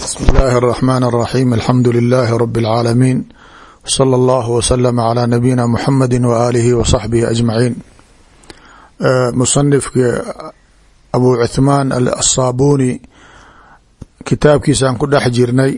بسم الله الرحمن الرحيم الحمد لله رب العالمين صلى الله وسلم على نبينا محمد وآله وصحبه أجمعين. مصنفki أبو عثمان الصابوني kitaabkiisaan ku dhex jirnay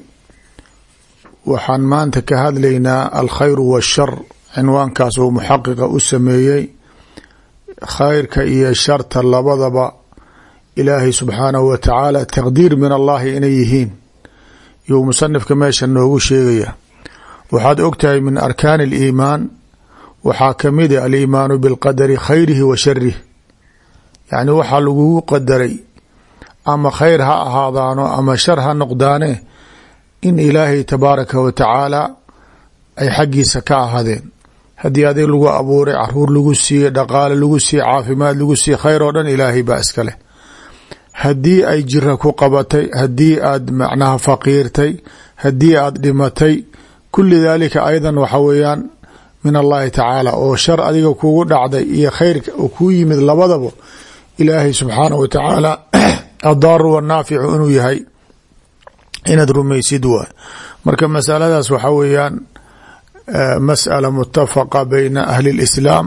waxaan maanta ka hadlaynaa alkhayr wالshar cinwaankaas uu muxaqiqa u sameeyey. khayrka iyo sharta labadaba ilaahay subxaanahu wa tacaala taqdiir min allahi inay yihiin yuu musanifka meesha noogu sheegaya. waxaad ogtahay min arkaani اliimaan waxaa kamid a aliimaanu bilqadari khayrihi wa sharih, yacni waxaa lagugu qadaray ama khayr ha ahaadaano ama shar ha noqdaane in ilaahay tabaaraka wa tacaala ay xaggiisa ka ahaadeen. haddii adig lagu abuuray, caruur lagu siiyey, dhaqaale lagu siiyey, caafimaad lagu siiyey, khayr oo dhan ilaahay baa iska leh. haddii ay jira ku qabatay, haddii aad macnaha faqiirtay, haddii aad dhimatay, kuli daalika aydan waxa weeyaan min allahi tacaala. oo shar adiga kugu dhacday iyo khayrka oo kuu yimid labadaba ilaahay subxaanahu wa tacaala addaaru wannaaficu inuu yahay inaad rumaysid waay. marka masaladaas waxa weeyaan masأala mutafaqa bayna ahli اlislaam.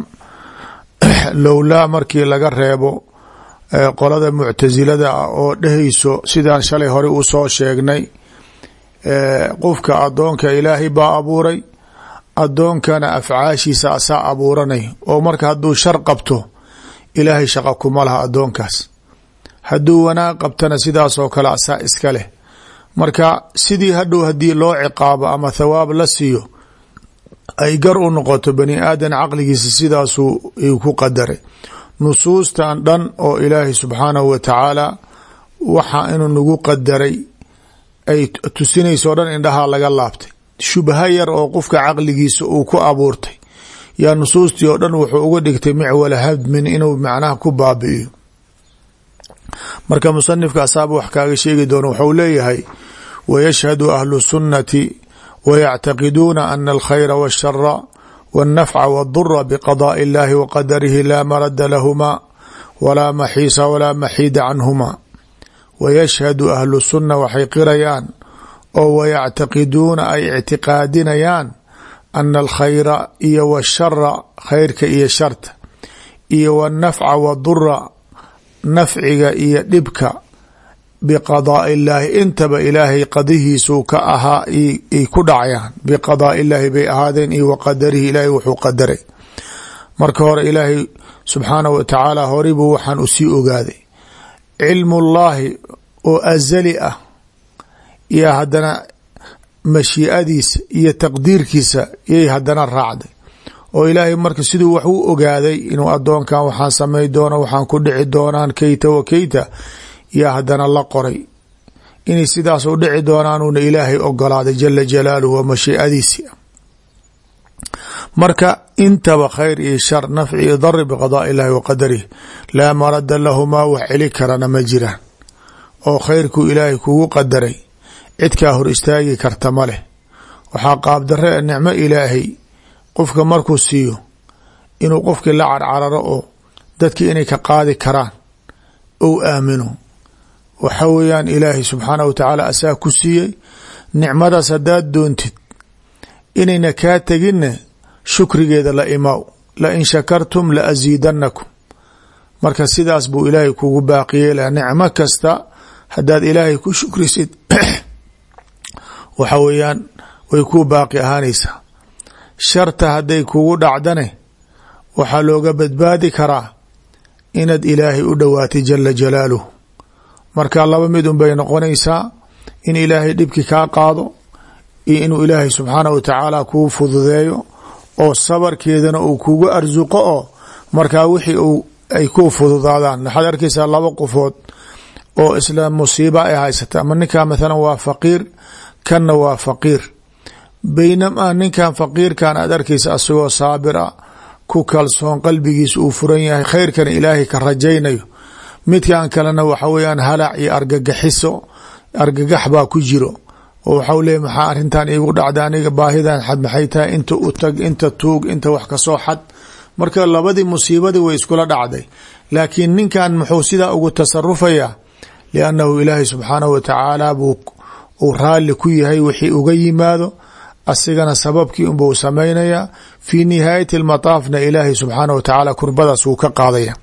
lowlaa markii laga reebo qolada muctasilada ah oo dhehayso sidaan shalay hore u soo sheegnay, qofka adoonka ilaahay baa abuuray, adoonkana afcaashiisa asaa abuuranay, oo marka hadduu shar qabto ilaahay shaqa kuma laha adoonkaas, hadduu wanaag qabtana sidaas oo kale asaa iska leh. marka sidii hadhow haddii loo ciqaabo ama thawaab la siiyo ay gar u noqoto bani aadan caqligiisa sidaasuu ku qadaray. nusuustan dhan oo ilaahay subxaanahu wa tacaala waxa inuu nagu qadaray ay tusinayso o dhan indhahaa laga laabtay. shubha yar oo qofka caqligiisa uu ku abuurtay yaa nusuustii oo dhan wuxuu uga dhigtay micwala hadmin inuu macnaha ku baabi'iyo. marka musanifka asaaba wax kaaga sheegi doono wuxuu leeyahay wayashhadu ahlu sunnati wayactaqiduuna ana alkhayra wاshara wالnafca wاdura bqadاء اllahi waqadarihi laa marada lahuma walaa maxiisa walaa maxiida canhuma. wayashhadu ahlu sunna waxay qirayaan oo wayactaqiduuna ay ictiqaadinayaan ana alkhayra iyo washara khayrka iyo sharta iyo wاnafca wadura nafciga iyo dhibka biqadaaءi illaahi intaba ilaahay qadihiisuu ka ahaa ay ku dhacayaan. biqadaaءi illaahi bay ahaadeen iyo waqadarihi ilaahay wuxuu qadaray. marka hore ilaahay subxaanahu wa tacaala horibuu waxaan usii ogaaday. cilmu llaahi oo azali ah iyo haddana mashii'adiisa iyo taqdiirkiisa yay haddana raacday. oo ilaahay marka siduu wax u ogaaday inuu adoonkan waxaan samay doono, waxaan ku dhici doonaan keyta wa keyta, yaa haddana la qoray inay sidaas u dhici doonaanuuna ilaahay ogolaaday jala jalaaluhu wa mashii'adiisi. marka intaba khayr iyo shar, nafci iyo dari biqadaaءi illaahi wa qadarih laa marada lahumaa wax celi karana ma jiraan. oo khayrkuu ilaahay kugu qadaray cidkaa hor istaagi karta ma leh. waxaa qaabdare nicmo ilaahay qofka markuu siiyo inuu qofkii la carcararo oo dadkii inay ka qaadi karaan ou aamino. waxa weeyaan ilaahay subxaanahu wa tacaala asaa ku siiyey nicmadaas. haddaad doontid inayna kaa teginna shukrigeeda la imaaw, la in shakartum la asiidanakum. marka sidaas buu ilaahay kugu baaqiyey la nicmo kasta haddaad ilaahay ku shukrisid waxa weeyaan way kuu baaqi ahaanaysaa. sharta hadday kugu dhacdane waxaa looga badbaadi karaa inaad ilaahay u dhowaatay jala jalaaluhu. marka laba mid un bay noqonaysaa, in ilaahay dhibki kaa qaado iyo inuu ilaahay subxaanahu wa tacaala kuu fududeeyo oo sabarkeedana uu kugu arsuqo oo markaa wixii ay ku fududaadaan. waxaad arkaysaa laba qofood oo isla musiiba ay haysata, ama ninkan mathalan waa faqiir, kanna waa faqiir. baynamaa ninkan faqiirkan aad arkaysa asagoo saabir a, ku kalsoon, qalbigiisa uu furan yahay, khayrkana ilaahay ka rajaynayo. midkan kalena waxa weeyaan halac iyo argagaxiso, argagax baa ku jiro oo waxau leeyahy maxaa arrintan iigu dhacda, aniga baahidan xad maxay tahay, inta u tag, inta tuug, inta wax kasoo xad. marka labadii musiibadii way iskula dhacday. laakiin ninkan muxuu sidaa ugu tasarufayaa liannahu ilaahay subxaanahu wa tacaala buu uu raalli ku yahay wixii uga yimaado asigana sababkii unbuu samaynayaa fii nihaayati almataafna ilaahay subxaanah wa tacaala kurbadaas wuu ka qaadaya.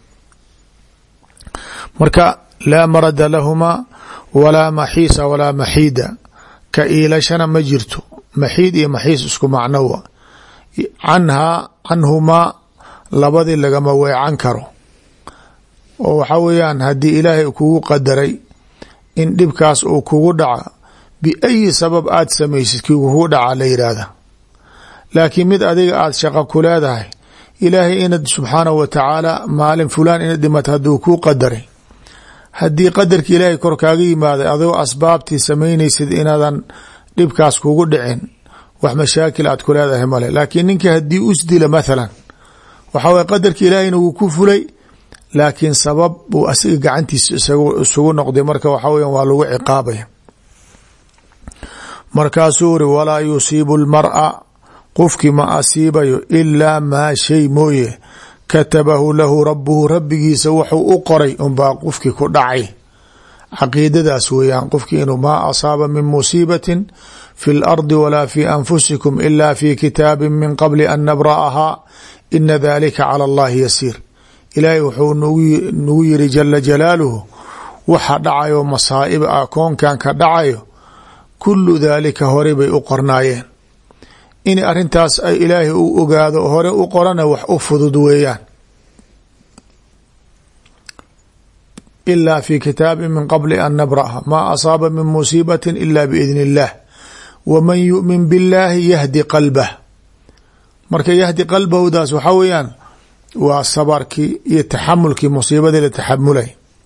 marka laa marada lahumaa walaa maxiisa walaa maxiida, ka iilashana ma jirto, maxiid iyo maxiis isku macnowa. canhumaa labadii lagama weecan karo, oo waxaa weeyaan haddii ilaahay kugu qadaray in dhibkaas uu kugu dhaca biayi sabab aad samaysid kii kugu dhaca la yidhaahda. laakiin mid adiga aad shaqo ku leedahay ilaahay inad subxaanahu wa tacaala maalin fulaan inad dhimato hadduu kuu qadaray, haddii qadarka ilaahay kor kaaga yimaaday adoo asbaabtii samaynaysid inaadan dhibkaas kugu dhicin wax mashaakil aad ku leedahay male. laakiin ninka haddii usdila mathalan waxaa waye qadarka ilaahayna wuu ku fulay, laakiin sabab buu asiga gacantiisa isugu noqday, marka waxaa weyan waa lagu ciqaabaya. markaasuu uri walaa yusiibu lmar'a qofkii ma asiibayo ilaa maa shay mooye katabahu lahu rabuhu rabbigiisa wuxuu u qoray unbaa qofkii ku dhacay. caqiidadaas weeyaan qofkii inuu maa asaaba min musiibatin fi lardi walaa fi anfusikum ila fi kitaabin min qabli an nabra'ahaa ina dalika cala allahi yasiir. ilaahay wuxuu nagu yiri jala jalaaluhu waxa dhacayo masaa'ib ah koonkan ka dhacayo kulu daalika hore bay u qornaayeen. in arrintaas ay ilaahay u ogaado hore u qorana wax u fudud weeyaan. ilaa fi kitaabin min qabli an nabra'ha maa asaaba min musiibatin ila biidni illah waman yu'min biاllaahi yahdi qalbah. marka yahdi qalbahdaas waxaa weeyaan waa sabarkii iyo taxamulkii musiibadii la taxamulay.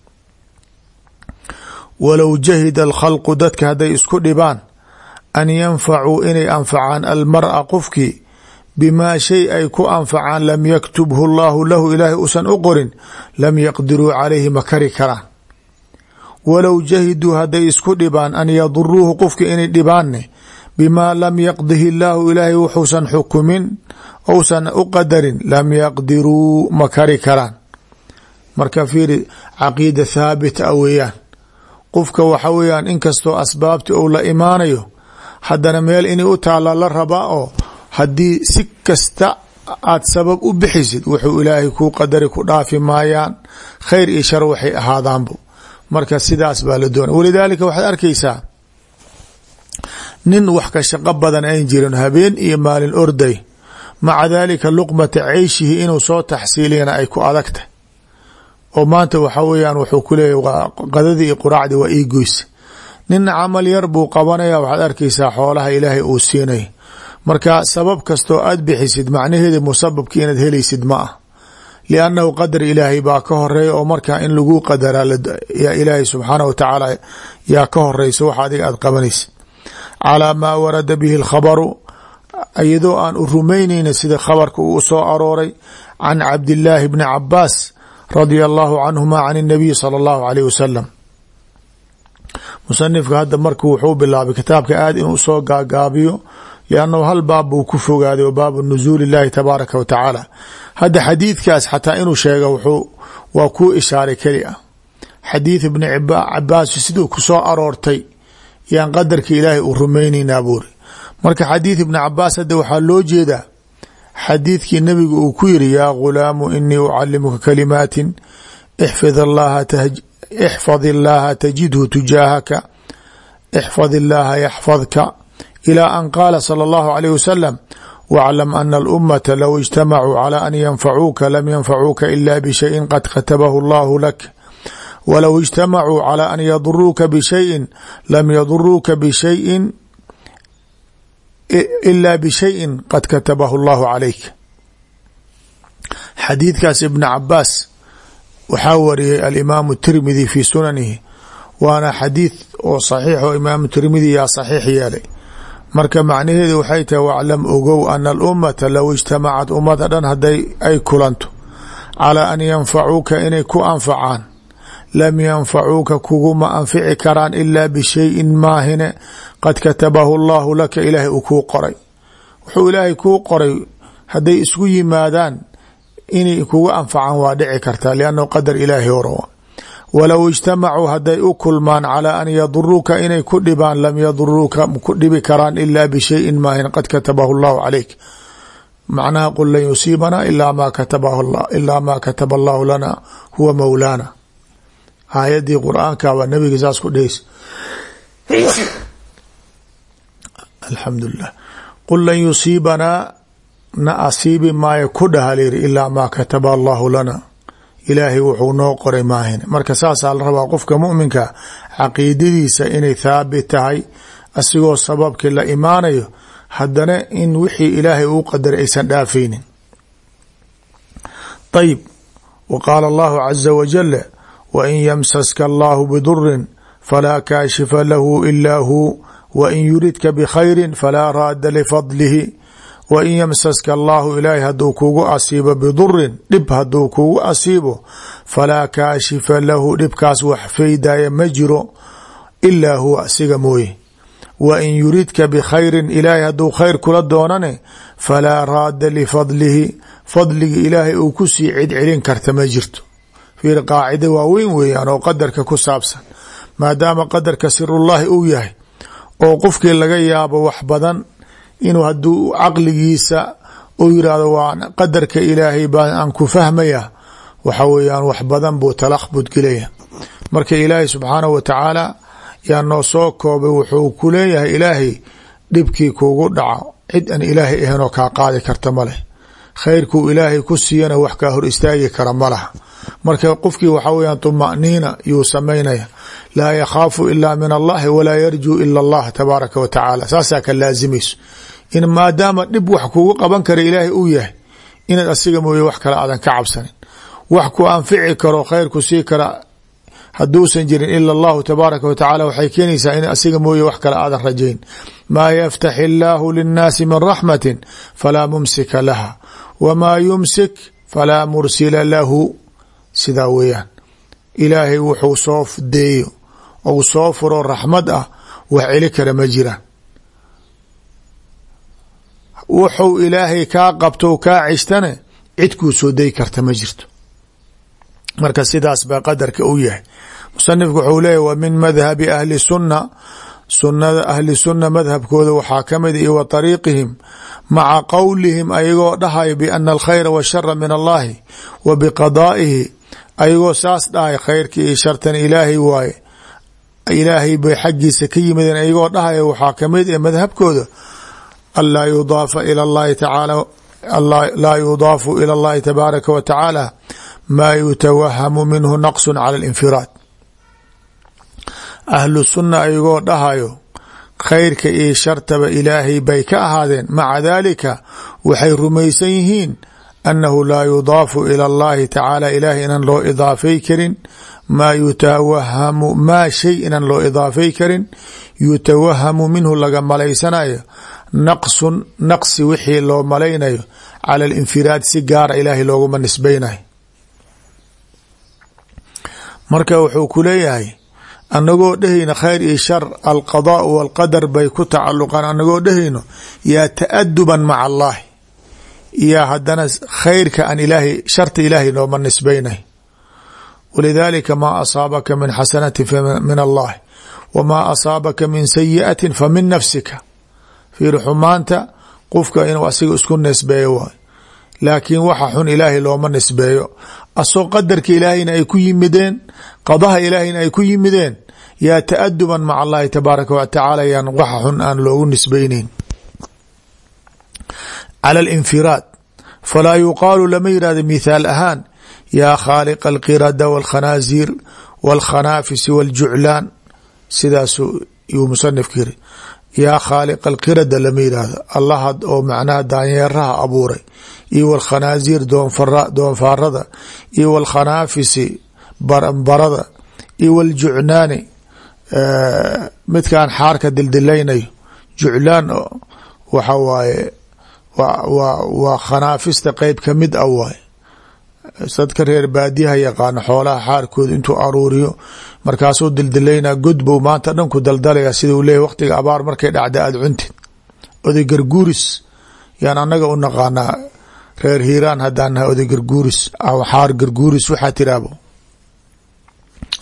walow jahida alkhalqu dadka hadday isku dhibaan an yanfacuu inay anfacaan almar'a qofkii bimaa shay ay ku anfacaan lam yaktubhu allahu lahu ilaahay usan u qorin lam yaqdiruu calayhi ma kari karaan. walow jahiduu hadday isku dhibaan an yaduruuhu qofkii inay dhibaanne bimaa lam yaqdihi illaahu ilaahay wuxuusan xukumin ousan u qadarin lam yaqdiruu ma kari karaan. marka fiiri caqiida thaabit a weeyaan. qofka waxa weeyaan inkastoo asbaabti ou la imaanayo haddana meel inay u taalla la rabaa, oo haddii si kasta aad sabab u bixisid wuxuu ilaahay kuu qadari ku dhaafi maayaan, khayr iyo shar waxay ahaadaanbu. marka sidaas baa la doonay. walidaalika waxaad arkaysaa nin wax ka shaqo badan ayn jirin habeen iyo maalin orday, maca daalika luqmata ceyshihi inuu soo taxsiiliyana ay ku adagta, oo maanta waxaa weeyaan wuxuu ku leeyahy waa qadadii iyo quraacdii waa ii goysa. nina camal yar buu qabanaya, waxaad arkaysaa xoolaha ilaahay uu siinay. marka sabab kastoo aad bixisid macnaheeda musababki inaad helaysid ma ah, liannahu qadar ilaahay baa ka horeeya, oo markaa in lagu qadaraa yaa ilaahay subxaanah wa tacaala yaa ka horeysa wax adiga aad qabanaysid. calaa maa warada bihi alkhabaru iyadoo aan u rumaynayna sida khabarka uu soo arooray can cabdillaahi bni cabaas radia allahu canhuma can الnabiy salى اllahu alayh wasalam. musanifka hadda marku wuxuu bilaabay kitaabka aad inuu soo gaagaabiyo, liannahu hal baab buu ku fogaaday, oo baabu nuzuul illahi tabaaraka wa tacaala. hadda xadiidkaas xataa inuu sheega waa kuu ishaaray keli ah. xadiid ibni cabaas siduu ku soo aroortay yaan qadarka ilaahay u rumaynaynaa buuri. marka xadiid ibni cabaas hadda waxaa loo jeedaa xadiidkii nabigu uu ku yiri yaa ghulaamu inii ucalimuka kalimaatin ixfad illaaha tajidhu tujaahaka ixfad illaaha yaxfadka ilaa an qaala salى اllahu alayh wasalam waclam ana alummata low ijtamacuu calى an yanfacuuka lam yanfacuuka ila bishayin qad katabahu allahu lak walow ijtamacuu calى an yaduruuka bishayin lam yaduruuka bishayin ila bishayin qad katabahu allahu calayk. xadiidkaas ibn cabaas waxaa wariyay alimaamu tirmidi fi sunanihi, waana xadiid oo saxiix oo imaamu tirmidi yaa saxiix yeelay. marka macnaheedu waxay tahay waclam ogow ana alummata low ijtamacad ummada dhan hadday ay kulanto calaa an yanfacuuka inay ku anfacaan lam yanfacuuka kuguma anfici karaan ilaa bishayin maahine qad katabahu allahu laka ilaahay uu kuu qoray. wuxuu ilaahay kuu qoray hadday isku yimaadaan inay kugu anfacaan waa dhici kartaa, liannahu qadar ilaahi horowa. walow ijtamacuu hadday u kulmaan calaa an yaduruuka inay ku dhibaan lam yaduruuka ku dhibi karaan ilaa bishayin maahin qad katabahu allahu calayk macnaha qul lan yusiibanaa ilaa maa kataba allahu lana huwa mawlaana aayadii qur-aanka waa nabiga saas ku dheheysa alxamdulilah qul lan yusiibanaa na asiibi maayo ku dhaha layiri ilaa maa kataba allahu lana ilaahay wuxuu noo qoray maahin marka saasaa la rabaa qofka muminka caqiidadiisa inay thaabit tahay asigoo sababkii la imaanayo haddana in wixii ilaahay uu qadaray aysan dhaafaynin ayib wa qaala allahu caza wajala wain yamsaska allahu bidurin falaa kaashifa lahu ilaa hu wain yuridka bikhayri falaa raada lifadlihi wain yamsaska allahu ilaahay hadduu kugu asiibo bidurin dhib hadduu kugu asiibo falaa kaashifa lahu dhibkaas wax faydaya ma jiro ilaa huwa asiga mooye wain yuridka bikhayrin ilaahay hadduu khayr kula doonane falaa raada lifadlihi fadliga ilaahay uu ku sii celcelin karta ma jirto fiir qaacida waaweyn weeyaan oo qadarka ku saabsan maadaama qadarka sirullaahi uu yahay oo qofkii laga yaabo wax badan inuu hadduu caqligiisa u yirahdo waa qadarka ilaahay baa aan ku fahmaya waxa weeyaan wax badan buu talaqbud gelaya marka ilaahay subxaanahu wa tacaala yaa noo soo koobay wuxuu ku leeyahay ilaahay dhibkii kugu dhaco cid aan ilaahay ahaynoo kaa qaadi karta ma leh khayrkuu ilaahay ku siiyana wax kaa hor istaagi kara ma laha marka qofkii waxaa weyaan طuma'niina yuu samaynaya laa yakhaafu ilaa min allahi walaa yarjuu ila allah tabaaraka wa tacaala saasaa ka laazimayso in maadaama dhib wax kugu qaban kara ilaahay uu yahay inaad asiga mooye wax kale aadan ka cabsanin wax ku anfici karo khayrku sii kara hadduusan jirin ila allahu tabaaraka wa tacaala waxay keenaysaa in asiga mooye wax kale aadan rajayn maa yaftaxi illaahu linnaasi min raxmatin falaa mumsika laha wamaa yumsik falaa mursila lahu sidaa weeyaan ilaahay wuxuu soo deeyo ou soo furo raxmad ah wax celi kara ma jiraan wuxuu ilaahay kaa qabto kaa cishtane cid kuu soo deyi karta ma jirto marka sidaas baa qadarka u yahay musanifku wuxuu leeyahy wa min madhabi ahli sunna sunada ahli sunna madhabkooda waxaa ka mid iyo wa طariiqihim maca qowlihim ayagoo dhahayo biana alkhayra washara min allahi wa biqadaa'ihi ayagoo saas dhahay khayrka iyo shartan ilaahay waaye ilaahay bay xaggiisa ka yimideen ayagoo dhahayo waxaa kamid ee madhabkooda anlaa yudaafa ila allahi tacaala laa yudaafu ila allahi tabaaraka wa tacaala maa yutawahamu minhu naqsu cala alinfiraad ahlu sunna ayagoo dhahayo khayrka iyo shartaba ilaahay bay ka ahaadeen maca daalika waxay rumaysan yihiin annahu laa yudaafu ila allahi tacaala ilaahay inaan loo idaafay karin maa yutawahamu maa shay inaan loo idaafay karin yutawahamu minhu laga malaysanayo naqsun naqsi wixii loo malaynayo cala alinfiraad si gaara ilaahay looguma nisbaynayo marka wuxuu ku leeyahay annagoo dhehayno khayr iyo shar alqadaa walqadar bay ku tacaluqaan annagoo dhehayno yaa ta'aduban maca allahi yaa haddana khayrka aan ilaahay sharta ilaahay nooma nisbaynay walidaalika maa asaabaka min xasanati min allahi wamaa asaabaka min sayi'ati fa min nafsika fiir xumaanta qofka inuu asiga isku nisbeeyo waay laakiin waxa xun ilaahay looma nisbeeyo asoo qadarka ilaahayna ay ku yimideen qadaha ilaahayna ay ku yimideen yaa ta'aduban maca allahi tabaaraka wa tacaala yaan waxa xun aan loogu nisbayneyn cala alinfiraad falaa yuqaalu lama yihahdo mithaal ahaan yaa khaaliqa alqirada walkhanaasiir walkhanaafisi waljuclaan sidaasu yuu musanifka yiri yaa khaaliqa alqirada lama yihahdo allaha oo macnaha daanyeeraha abuuray iyo walkhanaasiir doonfaarada iyo walkhanaafisi barada iyo waljucnaani midkaan xaarka dildilaynayo juclaan waxa waaye waa khanaafista qeyb kamid ah waaye dadka reer baadiyaha yaqaano xoolaha xaarkooda intuu aruuriyo markaasuu dildilaynaa godbow maanta dhan ku daldalaya sida uu leeyahy waqtiga abaar markay dhacda aada cuntid oday garguuris yaan annaga u naqaanaa reer hiiraan haddaan nahay oday garguuris xaar garguuris waxaa tiraabo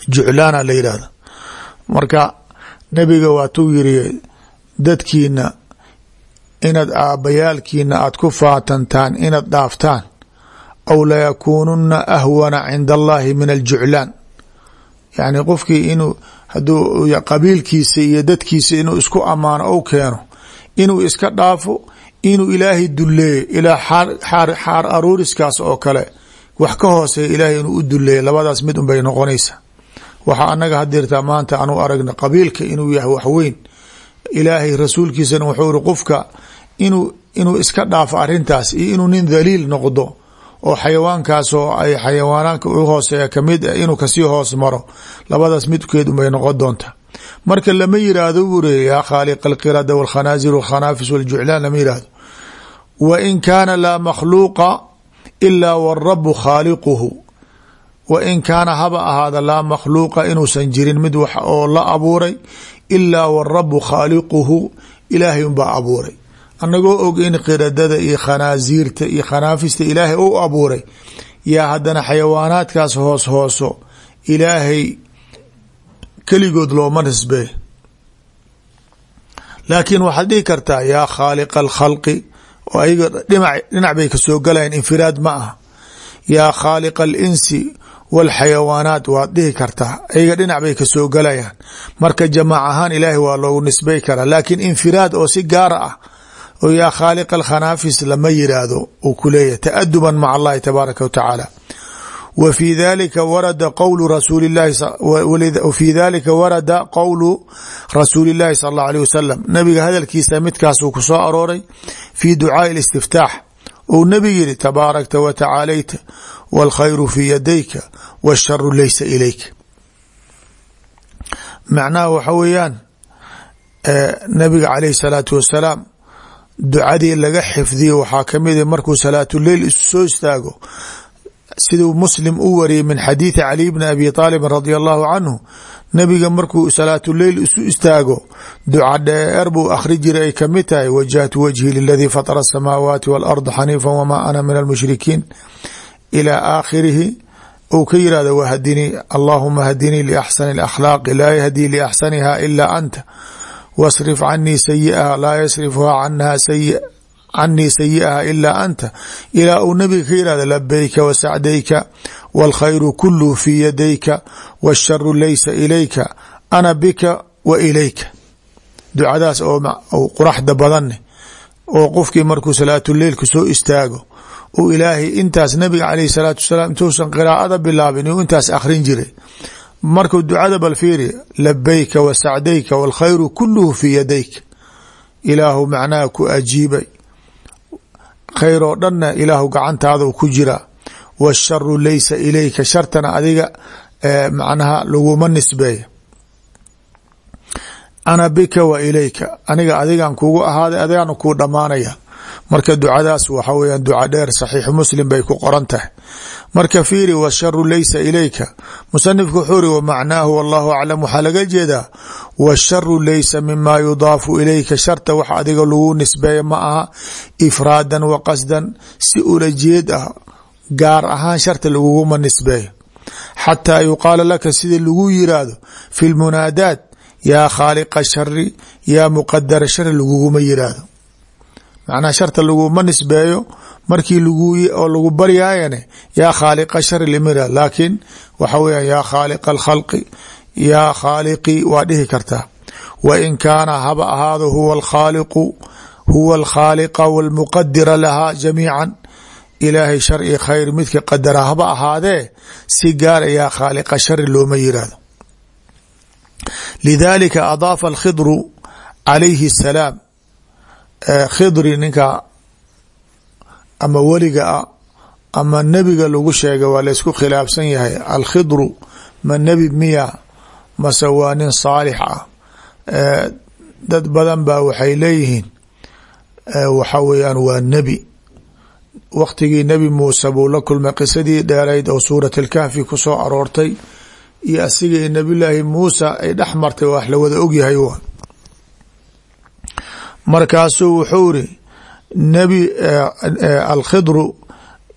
juclaana la yidhahda. marka nebiga waatuu yiri dadkiina inaad aabbayaalkiina aad ku faatantaan inaad dhaaftaan aw layakuununa ahwana cinda allahi min aljuclaan. yani qofkii inuu haduu qabiilkiisa iyo dadkiisa inuu isku amaano ou keeno inuu iska dhaafo inuu ilaahay duleeyo ilaa xaar aruuriskaas oo kale wax ka hooseeya ilaahay inuu u duleeyo, labadaas mid un bay noqonaysaa. waxaa anaga hadirtaa maanta anu aragna qabiilka inuu yahay wax weyn. ilaahay rasuulkiisana wuxuu iri qofka inuu iska dhaafo arintaas iyo inuu nin dhaliil noqdo oo xayawaankaas oo ay xayawaanaanka u hooseeya kamid ah inuu kasii hoos maro, labadaas midkeed un bay noqon doontaa. marka lama yiraahdo uri yaa khaaliq alqirada walkhanaazir walkhanaafis waljuclaan lama yiraahdo. wa in kaana laa makhluuqa ilaa warabu khaaliquhu, wa in kaana haba ahaada laa makhluuqa inuusan jirin mid wax oo la abuuray ilaa warabu khaaliquhu, ilaahay unbaa abuuray. anagoo og in qiradada iyo khanaasiirta iyo khanaafista ilaahay u abuuray, yaa haddana xayawaanaadkaas hoos hooso ilaahay keligood looma nisbee. laakiin waxaad dhihi kartaa yaa khaaliqa alkhalqi, oo ayaga dhinac bay kasoo galayaan, infiraad ma aha. yaa khaaliqa alinsi walxayawaanaat waad dhihi kartaa, ayaga dhinac bay kasoo galayaan. marka jamaac ahaan ilaahay waa loogu nisbay karaa, laakiin infiraad oo si gaara ah oo yaa khaaliq alkhanaafis lama yiraahdo uu ku leeyahay ta'aduban maca allahi tabaaraka wa tacaala. wa fii dalika warada qowlu rasuuli llahi sala allahu alayh wasalam, nabiga hadalkiisa midkaasuu ku soo arooray fii ducaai alistiftaax. uu nabiga yihi tabaarakta wa tacaalayta wاlkhayru fii yadayka wاsharu laysa ilayka. macnaha waxa weeyaan nabiga calayhi salaatu wasalaam ducadii laga xifdiyo waxaa kamida markuu salaatuleil isu soo istaago, siduu muslim u wariyey min xadiidi cali bni abi aalibin radia allahu canhu, nabiga markuu salaatuleil isu istaago duca dheer buu akhri jiray ay kamid tahay wajahtu wajhi liladii fatara asamaawaati waalarda xaniifa wamaa ana min almushrikiin ilaa aakhirihi. ou ka yihahdo wahdinii allahuma hadinii liaxsani alakhlaaqi laa yahdii liaxsaniha ilaa anta wasrif canii sayi'aha laa yasrifuhaa canii sayi'aha ilaa anta, ilaa uu nabiga ka yihahdo labayka wasacdayka wاlkhayru kuluhu fii yadayka wاsharu laysa ilayka ana bika wa ilayka. ducadaas oo quraxda badanne oo qofkii markuu salaatuleilka soo istaago uu ilaahay intaas nabiga calayhi salaatu wasalaam intuusan qiraa'ada bilaabin uu intaas akhrin jiray. markuu ducada bal fiiri labayka wa sacdayka wاlkhayru kuluhu fii yadayka, ilaahu macnaha ku ajiibay, khayr oo dhanna ilaahu gacantaada ku jira, wاsharu laysa ilayka, shartana adiga macnaha laguma nisbeeya. ana bika wa ilayka, aniga adigan kugu ahaaday adigaana kuu dhamaanaya. marka ducadaas waxa weeyaan duca dheer, saxiixu muslim bay ku qoran tahay. marka fiiri washaru laysa ilayka, musanifku wuxuu uri wamacnaahu wallahu aclam, waxaa laga jeedaa washaru laysa mima yudaafu ilayka, sharta wax adiga lagu nisbeeya ma aha ifraadan wa qasdan, si ula jeed ah gaar ahaan sharta laguguma nisbeeyo. xataa yuqaala laka sida lagu yiraahdo fi lmunaadaat yaa khaaliqa shari yaa muqadara shari laguguma yiraahdo. macnaha sharta laguma nisbeeyo markii oo lagu baryaayane yaa khaaliqa shari limira, laakiin waxa weeyaan yaa khaaliqa alkhalqi yaa khaaliqi waa dhihi kartaa. wa in kaana haba ahaado huwa alkhaaliqa walmuqadira lahaa jamiican, ilaahay shar iyo khayr midka qadara haba ahaadee si gaara yaa khaaliqa shari looma yiraahdo. lidalika adaafa alkhidru calayhi asalaam, khidri ninka ama weliga ah ama nebiga lagu sheega waa laysku khilaafsan yahay. alkhidru ma nebi miya mase waa nin saalix ah? dad badan baa waxay leeyihiin waxa weeyaan waa nebi. waqtigii nebi muuse buu la kulmay, qisadii dheerayd oo suurat alkahfi ku soo aroortay iyo asiga iyo nabiyullaahi muusa ay dhex martay wax la wada ogyahay. markaasuu wuxuu iri alkhidru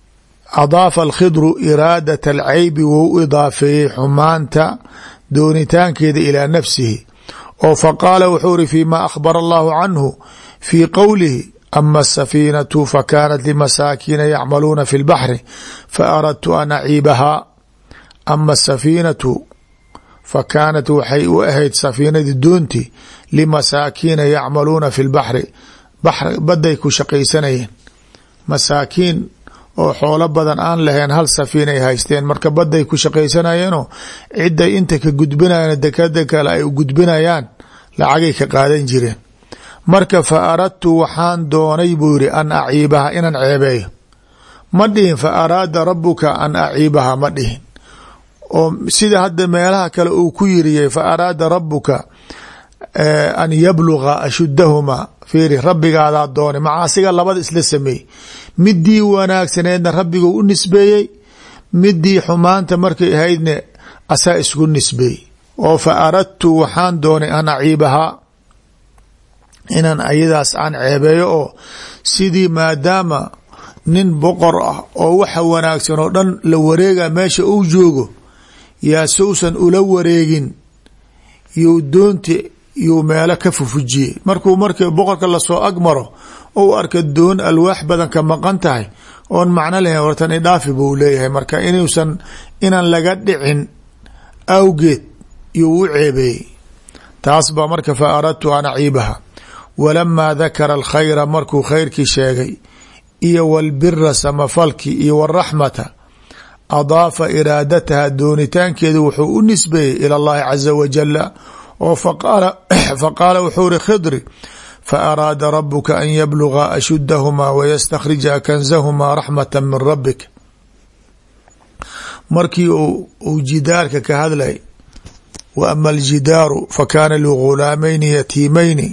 adaafa alkhidru iraadat alcaybi wou u idaafeeyey xumaanta doonitaankeeda ilaa nafsihi oo faqaala wuxuu iri fima akhbara allahu canhu fii qowlihi ama asafiinatu fakanat limasaakiina yacmaluuna fi lbaxri faaradtu an aciibahaa ama asafiinatu fakaanat waxay u ahayd safiinadii doonti limasaakiina yacmaluuna fi lbaxri baday ku shaqaysanayeen masaakiin oo xoolo badan aan lahayn hal safiin ay haysteen marka baday ku shaqaysanayeenoo ciday inta ka gudbinayaan dekada kale ay u gudbinayaan lacagay ka qaadan jireen marka fa aradtu waxaan doonay buu yidhi an aciibaha inaan ceebeeyo ma dhihin fa araada rabuka an aciibaha ma dhihin oo sida hadda meelaha kale uu ku yiriyey fa araada rabuka an yabluga ashuddahumaa fiiri rabbigaadaa doonay macaasiga labada isla sameeyey midii wanaagsaneedna rabbiguu u nisbeeyey midii xumaanta markay ahaydne asaa isku nisbeeyey oo fa aradtu waxaan doonay an aciibahaa inaan ayadaas aan ceebeeyo oo sidii maadaama nin boqor ah oo waxa wanaagsan oo dhan la wareega meesha uu joogo yaa sousan ula wareegin you doonti yuu meelo ka fufujiyey markuu markii boqorka lasoo agmaro ou arka doon alwaax badan ka maqan tahay oon macno lahayn wartan idhaafi buu leeyahay marka inaan laga dhicin awgeed yuu u ceebeeyey taas baa marka fa aradtu an aciibaha walamaa dakara alkhayra markuu khayrkii sheegay iyo walbira samafalki iyo waraxmata adaafa iraadataha doonitaankeedu wuxuu u nisbeeyey ila allahi caza wajala oo faqaala wuxuu ri khidri faaraada rabuka an yabluga ashuddahumaa wayastakhrija kanzahumaa raxmata min rabbik markii uu jidaarka ka hadlay wa ama aljidaaru fakaana ligulaamayni yatiimayni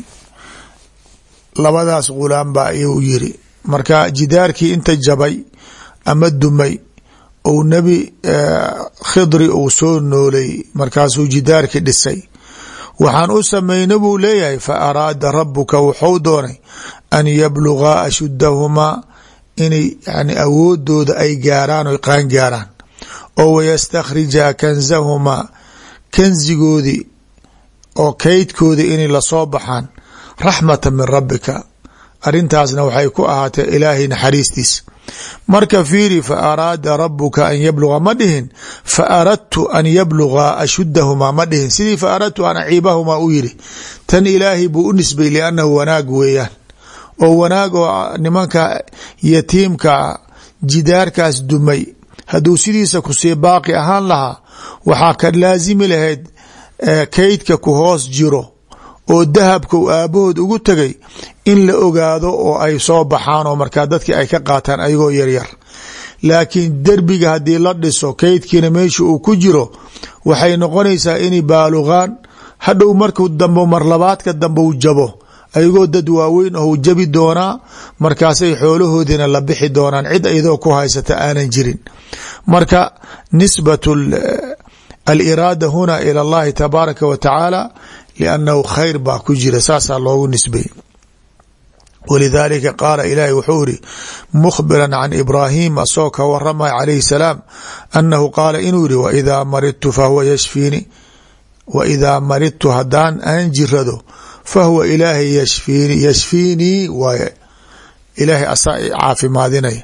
labadaas gulaam baa ayuu yiri marka jidaarkii inta jabay ama dumay ou nebi khidri uu soo noolay markaasuu jidaarkii dhisay waxaan u samayna buu leeyahay fa araada rabuka wuxuu doonay an yablugaa ashuddahumaa inay yani awoodooda ay gaaraan oy qaan gaaraan oo wayastakhrija kanzahumaa kanzigoodii oo kaydkoodii inay lasoo baxaan raxmata min rabbika arrintaasna waxay ku ahaatay ilaahay naxariistiisa marka fiiri fa araada rabuka an yabluga ma dhihin fa aradtu an yabluga ashuddahumaa ma dhihin sidii fa aradtu an aciibahumaa u yiri tan ilaahay buu u nisbay liannahu wanaag weeyaan oo wanaag oo nimanka yatiimka jidaarkaas dumay hadduu sidiisa kusii baaqi ahaan lahaa waxaa ka laasimi lahayd kaydka ku hoos jiro oo dahabka u aabahood ugu tegay in la ogaado oo ay soo baxaan oo markaa dadkii ay ka qaataan ayagoo yaryar laakiin derbiga haddii la dhiso kaydkiina meesha uu ku jiro waxay noqonaysaa inay baalugaan hadhow markuu dambo marlabaadka dambe u jabo ayagoo dad waaweyn oo jabi doonaa markaasay xoolahoodiina la bixi doonaan cid iyadoo ku haysata aanan jirin marka nisbatu aliraada huna ila allahi tabaaraka wa tacaala liannahu khayr baa ku jira saasaa loogu nisbay walidaalika qaala ilaahi wuxuu iri mukhbiran can ibraahim asagoo ka waramay calayhi salaam annahu qaala inuu yihi waidaa maridtu fahuwa yashfiini waidaa maridtu haddaan aan jirado fahuwa ilaahay yashfiini yashfiinii waaye ilaahay asaa caafimaadinaya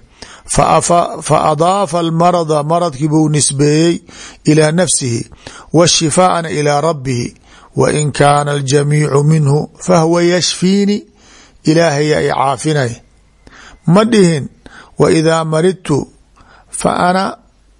fa adaafa almarada maradkii buu nisbeeyey ilaa nafsihi washifaa'ana ilaa rabbihi wain kaana aljamiicu minhu fahuwa yashfiini ilaahay ay caafinay ma dhihin waidaa maridtu fa ana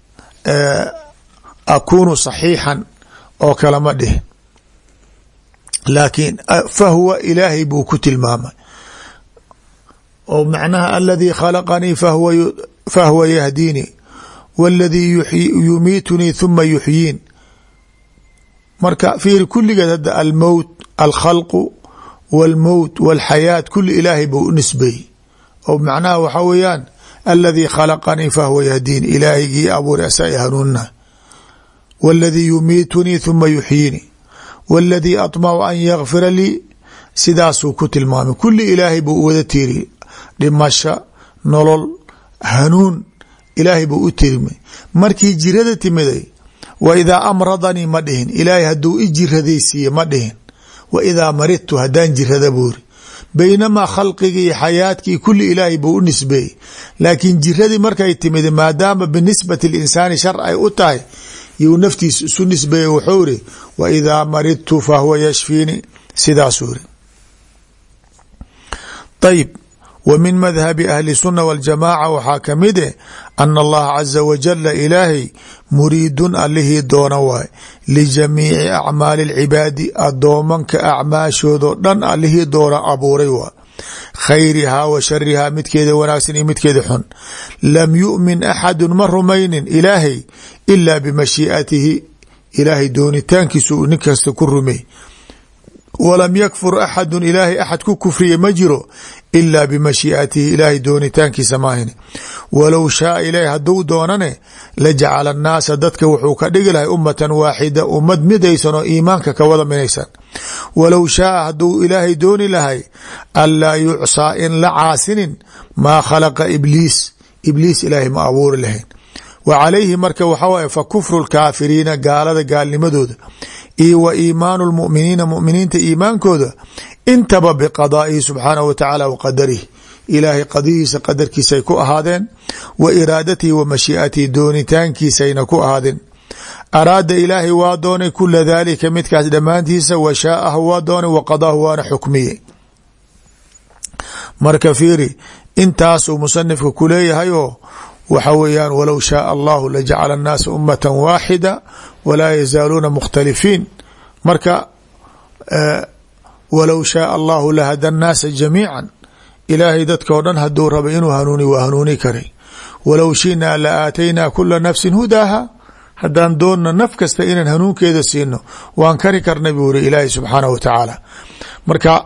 akuunu saxiixan oo kale ma dhihin laakiin fahuwa ilaahay buu ku tilmaamay oo macnaha aladii khalaqanii fahuwa yahdiini waladii yumiitunii thuma yuxyiin marka fiiri kulligeed hadda almowt alkhalqu wاlmowt wاlxayaat kuli ilaahay buu u nisbeeyey oo macnaha waxaa weeyaan aladii khalaqanii fahuwa yahdiin ilaahygii abuuray asa i hanuunina waladii yumiitunii thuma yuxyiini waladii aطmacu an yakfira lii sidaasuu ku tilmaamay kuli ilaahay buu wada tiiriyey dhimasha nolol hanuun ilaahay buu u tirmay. markii jirada timiday wa idaa amradanii ma dhihin, ilaahay hadduu i jiradaysiiye ma dhihin, wa idaa maridtu haddaan jirada buuri. baynamaa khalqigii xayaadkii kulli ilaahay buu u nisbeeyey, laakiin jiradii markay timid maadaama binisbati linsaani shar ay u tahay yuu naftiis isu nisbeeyey. wuxuu iri wa idaa maridtu fahuwa yashfiini, sidaasuu iri. ayib, wa min madhabi ahli sunna waljamaaca waxaa ka mid eh ana allaha caza wajala ilaahay muriidun allihii doona waay lijamiici acmaali lcibaadi, adoomanka acmaashoodao dhan allihii doona abuuray waay, khayrihaa wa sharihaa, midkeeda wanaagsan iyo midkeeda xun. lam yu'min axadu ma rumaynin ilaahay ilaa bimashii'atihi, ilaahay doonitaankiisa uu nin kasta ku rumey. walam yakfur axadu, ilaahay axad ku kufriya ma jiro ilaa bimashii'atihi, ilaahay doonitaankiisa maahine. walow shaaa ilaahay hadduu doonane lajacala annaasa, dadka wuxuu ka dhigi lahay ummatan waaxida, ummad midaysan oo iimaanka ka wada minaysan. walow shaaa hadduu ilaahay dooni lahay anlaa yucsaa in la caasinin maa khalaqa ibliis, ibliis ilaahay ma abuuri lahayn. wa calayhi marka waxaa waye fa kufru lkaafiriina, gaalada gaalnimadooda iyo wa iimaanu lmuminiina, muminiinta iimaankooda intaba biqadaa'ihi subxaanahu wa tacaala wa qadarihi, ilaahay qadihiisa qadarkiisay ku ahaadeen, wa iraadatihi wa mashii'atihi, doonitaankiisayna ku ahaadeen. araada ilaahay waa doonay kula daalika midkaas dhammaantiisa, wa shaa'ahu waa doonay, wa qadaahu waana xukmiye. marka fiiri intaasuu musanifka ku leeyahay oo waxa weeyaan walow shaaa allahu lajacala annaasa ummata waaxida walaa yazaaluuna mukhtalifiin. marka walow shaaa allahu lahada annaasa jamiica, ilaahay dadka o dhan haduu raba inuu hanuuni waa hanuuni karay. walow shinaa la aataynaa kula nafsin hudaaha, haddaan doonna naf kasta inaan hanuunkeeda siino waan kari karna buu iri ilaahay subxaanahu wa tacaala. marka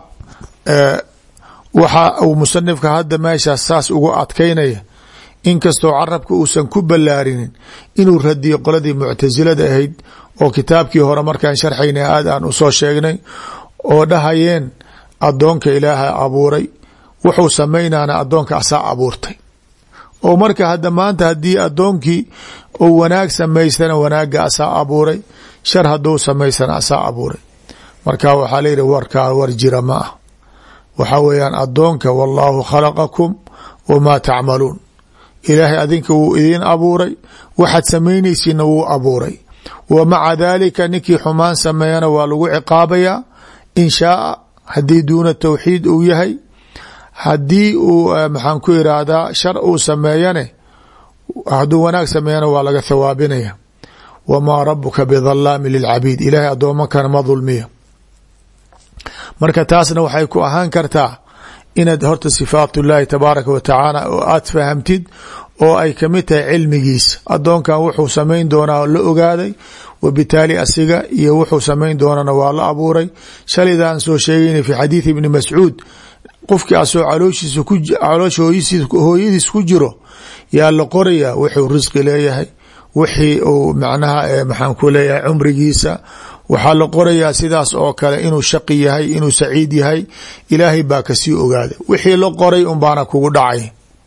waxa uu musanifka hadda meeshaas saas ugu adkaynaya, inkastoo carabka uusan ku ballaarinin, inuu radiyo qoladii muctasilada ahayd oo kitaabkii hore markaan sharxaynay aad aan usoo sheegnay, oo dhahayeen adoonka ilaaha abuuray, wuxuu samaynaana adoonka asaa abuurtay. oo marka hadda maanta haddii adoonkii uu wanaag samaystana wanaaga asaa abuuray, shar hadduu samaystana asaa abuuray. marka waxaa la yidhi warkaa war jira ma ah. waxaa weeyaan adoonka wallaahu khalaqakum wamaa tacmaluun, ilaahay adinka wuu idiin abuuray, waxaad samaynaysiina wuu abuuray. wa maca daalika ninkii xumaan sameeyana waa lagu ciqaabayaa in shaaa, haddii duuna tawxiid uu yahay. haddii uu maxaan ku irahdaa shar uu sameeyane, hadduu wanaag sameeyana waa laga thawaabinaya. wamaa rabuka bidalaami lilcabiid, ilaahay addoomankana ma dulmiya. marka taasna waxay ku ahaan kartaa inaad horta sifaat ullaahi tabaaraka wa tacaala oo aad fahamtid, oo ay kamid tahay cilmigiisa. adoonkan wuxuu samayn doonaa la ogaaday, wabitaali asiga iyo wuxuu samayn doonana waa la abuuray. shalaydan soo sheegayna fi xadiidi ibni mascuud, qofkii asoo caloosha hooyadiis ku jiro yaa la qoraya wuxuu risqi leeyahay, wixii uu macnaha maxaan ku leeyahay cumrigiisa, waxaa la qorayaa sidaas oo kale inuu shaqi yahay, inuu saciid yahay. ilaahay baa kasii ogaaday, wixii la qoray un baana kugu dhacay.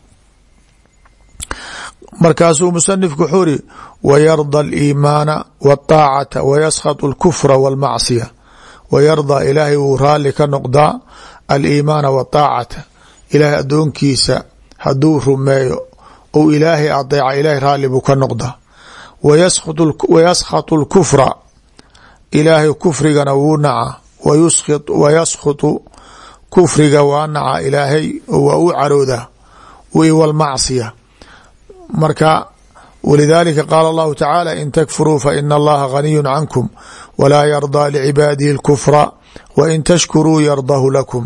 markaasuu musanifku wuxuu iri wayarda aliimaana wاطaacata wayaskhaط اlkufra wاlmacsiya. wayardaa ilaahay wuu raali ka noqdaa aliimaana wاطaacata, ilaahay adoonkiisa haduu rumeeyo ou ilaahay adeeca, ilaahay raali buu ka noqdaa. wayaskhaط اlkufra, ilaahay kufrigana wuu naca. wayaskhuطu kufriga waa naca ilaahay oo waa u caroodaa. wاlmacsiya, marka walidaalika qaala allahu tacaala in takfuruu faina allaha ghaniyu cankum walaa yardaa licibaadihi اlkufra wain tashkuruu yardahu lakum.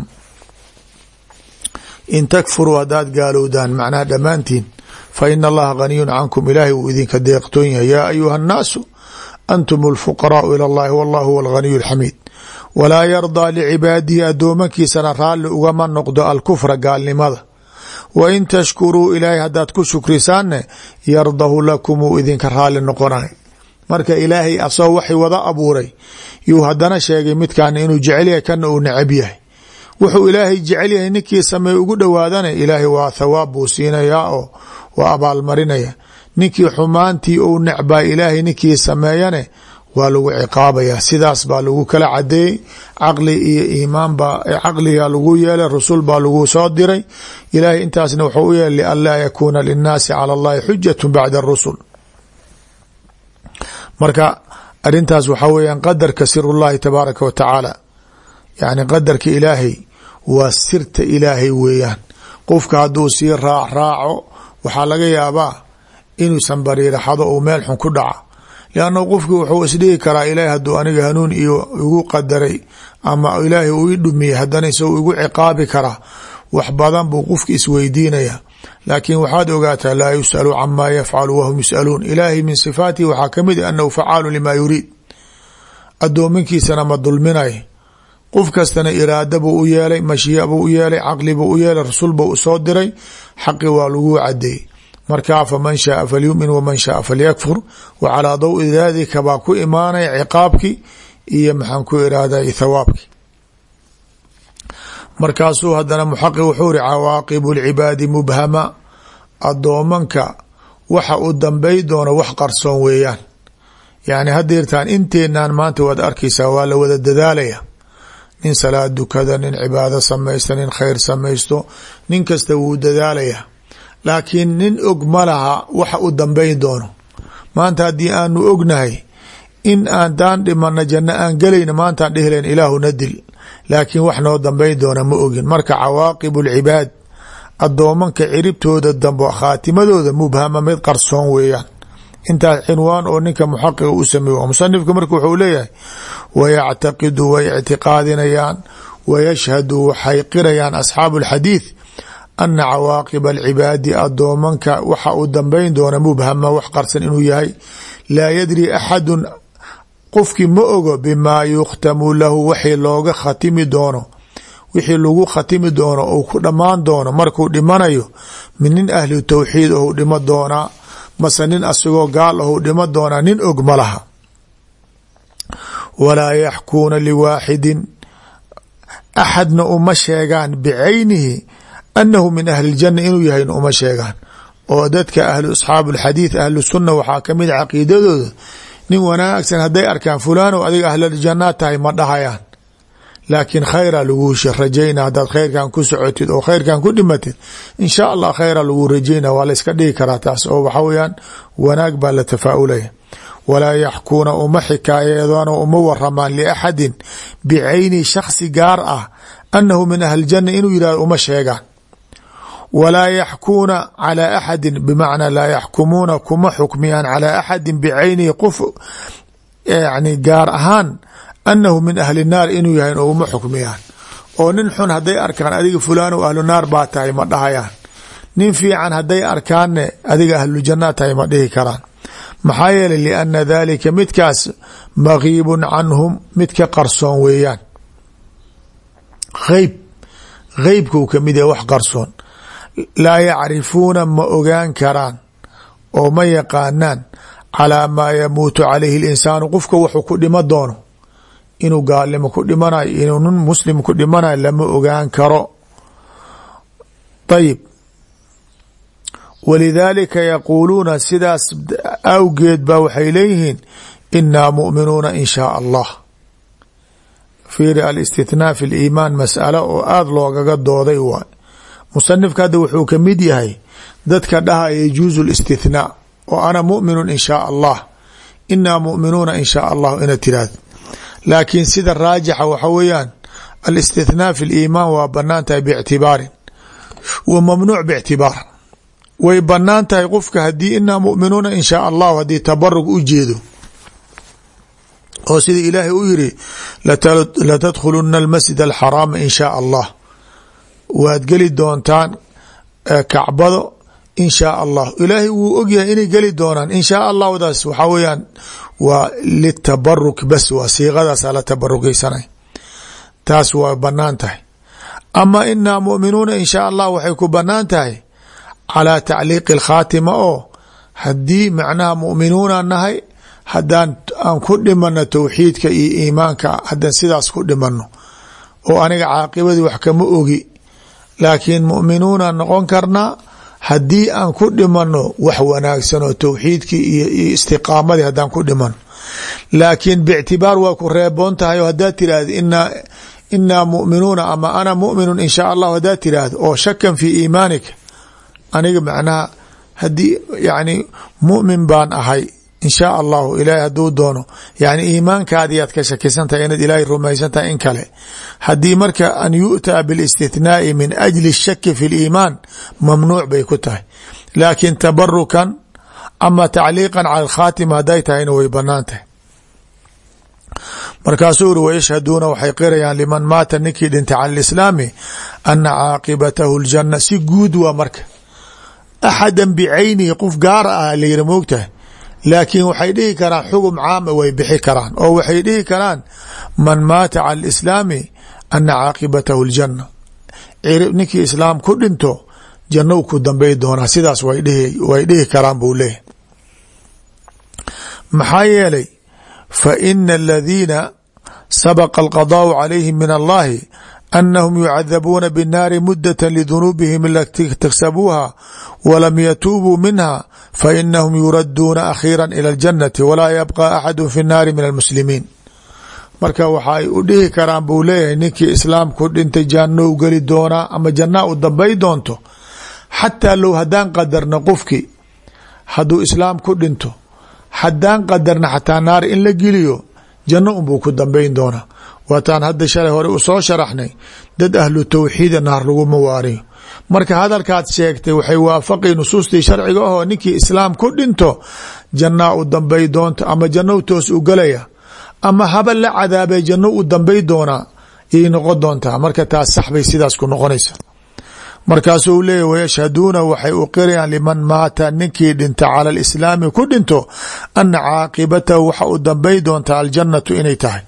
in takfuruu haddaad gaalowdaan macnaha dhammaantiin, faina allaha ghaniyun cankum, ilaahay wuu idinka deeqtoon yahay. yaa ayuha annaasu antum اlfuqaraau ilى اllahi wallahu huwa alghaniyu اlxamiid. walaa yardaa licibaadihi addoomankiisana raalli ugama noqdo alkufra gaalnimada. wain tashkuruu ilaahay haddaad ku shukrisaanne yardahu lakum uu idinka raali noqonay. marka ilaahay asoo waxay wada abuuray yuu haddana sheegay midkaana inuu jecel yahay, kana uu necab yahay. wuxuu ilaahay jecel yahay ninkii sameey ugu dhowaadana ilaahay waa thawaab buu siinayaa oo waa abaalmarinaya. ninkii xumaantii uu necbaa ilaahay ninkii sameeyane waa lagu ciqaabaya. sidaas baa lagu kala cadeeyey. caqli iyo iimaan baa caqligaa lagu yeelay, rusul baa lagu soo diray. ilaahay intaasna wuxuu u yeelay lianlaa yakuuna linnaasi cala allahi xujatu bacda arusul. marka arintaas waxaa weeyaan qadarka sirullahi tabaaraka wa tacaala, yani qadarka ilaahay waa sirta ilaahay weeyaan. qofka hadduu sii raaco waxaa laga yaabaa inuusan bariiraxado uu meel xun ku dhaca. lianna qofki wuxuu isdhihi karaa ilaahay hadduu aniga hanuun iyo igu qadaray ama ilaahay uu ii dhumiyey haddana isagu igu ciqaabi karaa. wax badan buu qofki isweydiinaya. laakiin waxaad ogaataa laa yus'alu camaa yafcalu wahum yus'aluun. ilaahay min sifaatihi waxaa ka mid annahu facaalu limaa yuriid. addoominkiisana ma dulminay. qof kastana iraada buu u yeelay, mashiya buu u yeelay, caqli buu u yeelay, rasul buu usoo diray. xaqi waa lagu cadeeyey. markaa faman shaaa falyumin waman shaaa falyakfur. wa calaa dawi dalika baa ku imaanaya ciqaabki iyo maxaan ku irahday thawaabki. markaasuu haddana muxaqiq wuxuu iri cawaaqibu lcibaadi mubhama. addoomanka waxa u dambay doono wax qarsoon weeyaan. yani hadeertaan inteenaan maanta waad arkaysaa waa la wada dadaalaya. nin salaad dukada, nin cibaado samaysta, nin khayr samaysto, nin kasta wuu dadaalaya. laakiin nin og ma laha waxa u dambayn doono. maanta haddii aanu ognahay in aadaan dhimana janno aan gelayna maantaan dhihilayn ilaahuna dil. laakiin wax noo dambayn doona ma ogin. marka cawaaqibu lcibaad addoomanka ciribtooda dambo khaatimadooda mubhama mid qarsoon weeyaan. intaas cinwaan oo ninka muxaqiqa u sameeyo. musanifka marka wuxuu leeyahay wayactaqidu way ictiqaadinayaan wayashhadu waxay qirayaan asxaabu alxadiid ana cawaaqiba alcibaadi addoomanka waxa uu dambayn doona mubhama wax qarsan inuu yahay. laa yadri axadun qofkii ma ogo bimaa yukhtamu lahu wixii looga khatimi doono, wixii lagu khatimi doono uu ku dhammaan doono markuu dhimanayo. min nin ahli tawxiid ou dhimo doonaa mase nin asagoo gaal ahou dhimo doonaa. nin og ma laha. walaa yaxkuuna liwaaxidin axadna uma sheegaan bicaynihi annahu min ahli ljanna inuu yahayna uma sheegaan. oo dadka ahlu asxaabu alxadiid ahlu sunna waxaa ka mid caqiidadooda nin wanaagsan hadday arkaan fulaanow adiga ahluljannaa tahay ma dhahayaan. laakiin khayra lagu rajayna haddaad khayrkan ku socotid oo khayrkan ku dhimatid in shaa allah khayra lagu rajayna waa la iska dhigi karaa taas oo waxa weyaan wanaag baa la tafaaulaya. walaa yaxkuuna uma xikaayadoon oo uma waramaan liaxadin bicayni shaksi gaar ah annahu min ahli janna inuu yihahdo uma sheegaan. walaa yaxkuuna calaa axadin bimacnaa laa yaxkumuuna kuma xukmiyaan calaa axadin bicaynihi qof yani gaar ahaan annahu min ahli naar inuu yahay oo uma xukmiyaan. oo nin xun hadday arkaan adiga fulaanow ahlu naar baa tahay ma dhahayaan. nin fiican hadday arkaanne adiga ahlujanna tahay ma dhihi karaan. maxaa yeelay lianna daalika midkaas magiibun canhum mid ka qarsoon weeyaan. heybkuu ka mid yahay wax qarsoon. laa yacrifuuna ma ogaan karaan oo ma yaqaanaan calaa maa yamuutu calayhi linsaanu qofka wuxuu ku dhimo doono. inuu gaalnimo ku dhimanayo inuu nin muslim ku dhimanayo lama ogaan karo. ayib walidaalika yaquuluuna sidaas awgeed ba waxay leeyihiin inaa mu'minuuna in shaa allah. fiiri alistithnaa fi liimaan mas'alo oo aada loogaga dooday waay. musanifka hadda wuxuu ka mid yahay dadka dhaha yajuuzu listithnaa oo ana mu'minun in shaa allah inaa mu'minuuna in shaa allahu ina tiraahdo. laakiin sida raajixa waxa weeyaan alistithnaa fi liimaan waa banaan tahay biictibaarin wa mamnuuc biictibaar. way banaan tahay qofka haddii inaa mu'minuuna in shaa allahu haddii tabarug u jeedo oo sida ilaahay u yiri latadkhuluna almasjid alxaraama in shaa allah. waad geli doontaan kacbado in shaa allah. ilaahay wuu ogyahay inay geli doonaan in shaa allahdaas waxaa weyaan waa litabaruk bas waa siiqadaasa la tabarukeysanay taas waa banaan tahay. ama inaa mu'minuuna in shaa allah waxay ku banaan tahay calaa tacliiqi alkhaatima oo haddii macnaha mu'minuuna nahay haddaan aan ku dhimano towxiidka iyo iimaanka haddaan sidaas ku dhimano oo aniga caaqibadii wax kama ogi laakiin mu'minuuna noqon karnaa haddii aan ku dhimano wax wanaagsan oo tawxiidkii iyo istiqaamadii haddaan ku dhimano, laakiin bictibaar waa ku reeboon tahay oo haddaad tiraahdo inaa mu'minuuna ama ana mu'minun in shaa allahu haddaad tiraahdo oo shakan fii iimaanika, aniga macnaha haddii yani mu'min baan ahay in shaa allahu ilaahay hadduu doono, yani iimaankaadiyaad ka shakisan tahay inaad ilaahay rumaysan tahay in kale. haddii marka an yu'taa bilistithnaai min ajli shaki fi liimaan mamnuuc bay ku tahay, laakiin tabarukan ama tacliiqan cala alkhaatima hadday tahayna way banaan tahay. markaasuu uri wayashhaduuna waxay qirayaan liman maata ninkii dhintay cala alislaami ana caaqibatahu ljanna. si guud waa marka axadan bicaynihi qof gaara ah layiri moogtahay, laakiin waxay dhihi karaan xugum caama way bixi karaan oo waxay dhihi karaan man maata cala alislaami ana caaqibatahu ljanna, ninkii islaam ku dhinto jannou ku dambay doonaa. sidaas way dhihi karaan buu leeyahy. maxaa yeelay faina aladiina sabaqa alqadaau calayhim min allahi anahum yucadabuuna binnaari mudata lidunuubihim alati iktasabuuha walam yatuubuu minha fainahum yuradduuna akhiira ila aljannati walaa yabqa axadu fi nnaari min almuslimiin. marka waxaay u dhihi karaan buu leeyahay ninkii islaam ku dhintay jannou geli doonaa ama jannaa u dambay doonto, xataa low haddaan qadarna qofkii hadduu islaam ku dhinto, haddaan qadarna xataa naar in la geliyo janno unbuu ku dambayn doonaa. waataan hadda shalay hore u soo sharaxnay dad ahlu tawxiida naar laguma waariyo. marka hadalkaad sheegtay waxay waafaqi nusuustii sharciga ahoo ninkii islaam ku dhinto jannaa u dambay doonta ama jannou toos u galaya ama haba la cadaabay janno u dambay doonaa iyay noqon doontaa. marka taas sax bay sidaas ku noqonaysa. markaasuu leeyahy wayashhaduuna waxay u qirayaan liman maata ninkii dhinta cala alislaami ku dhinto ana caaqibatahu waxa u dambay doontaa aljannatu inay tahay,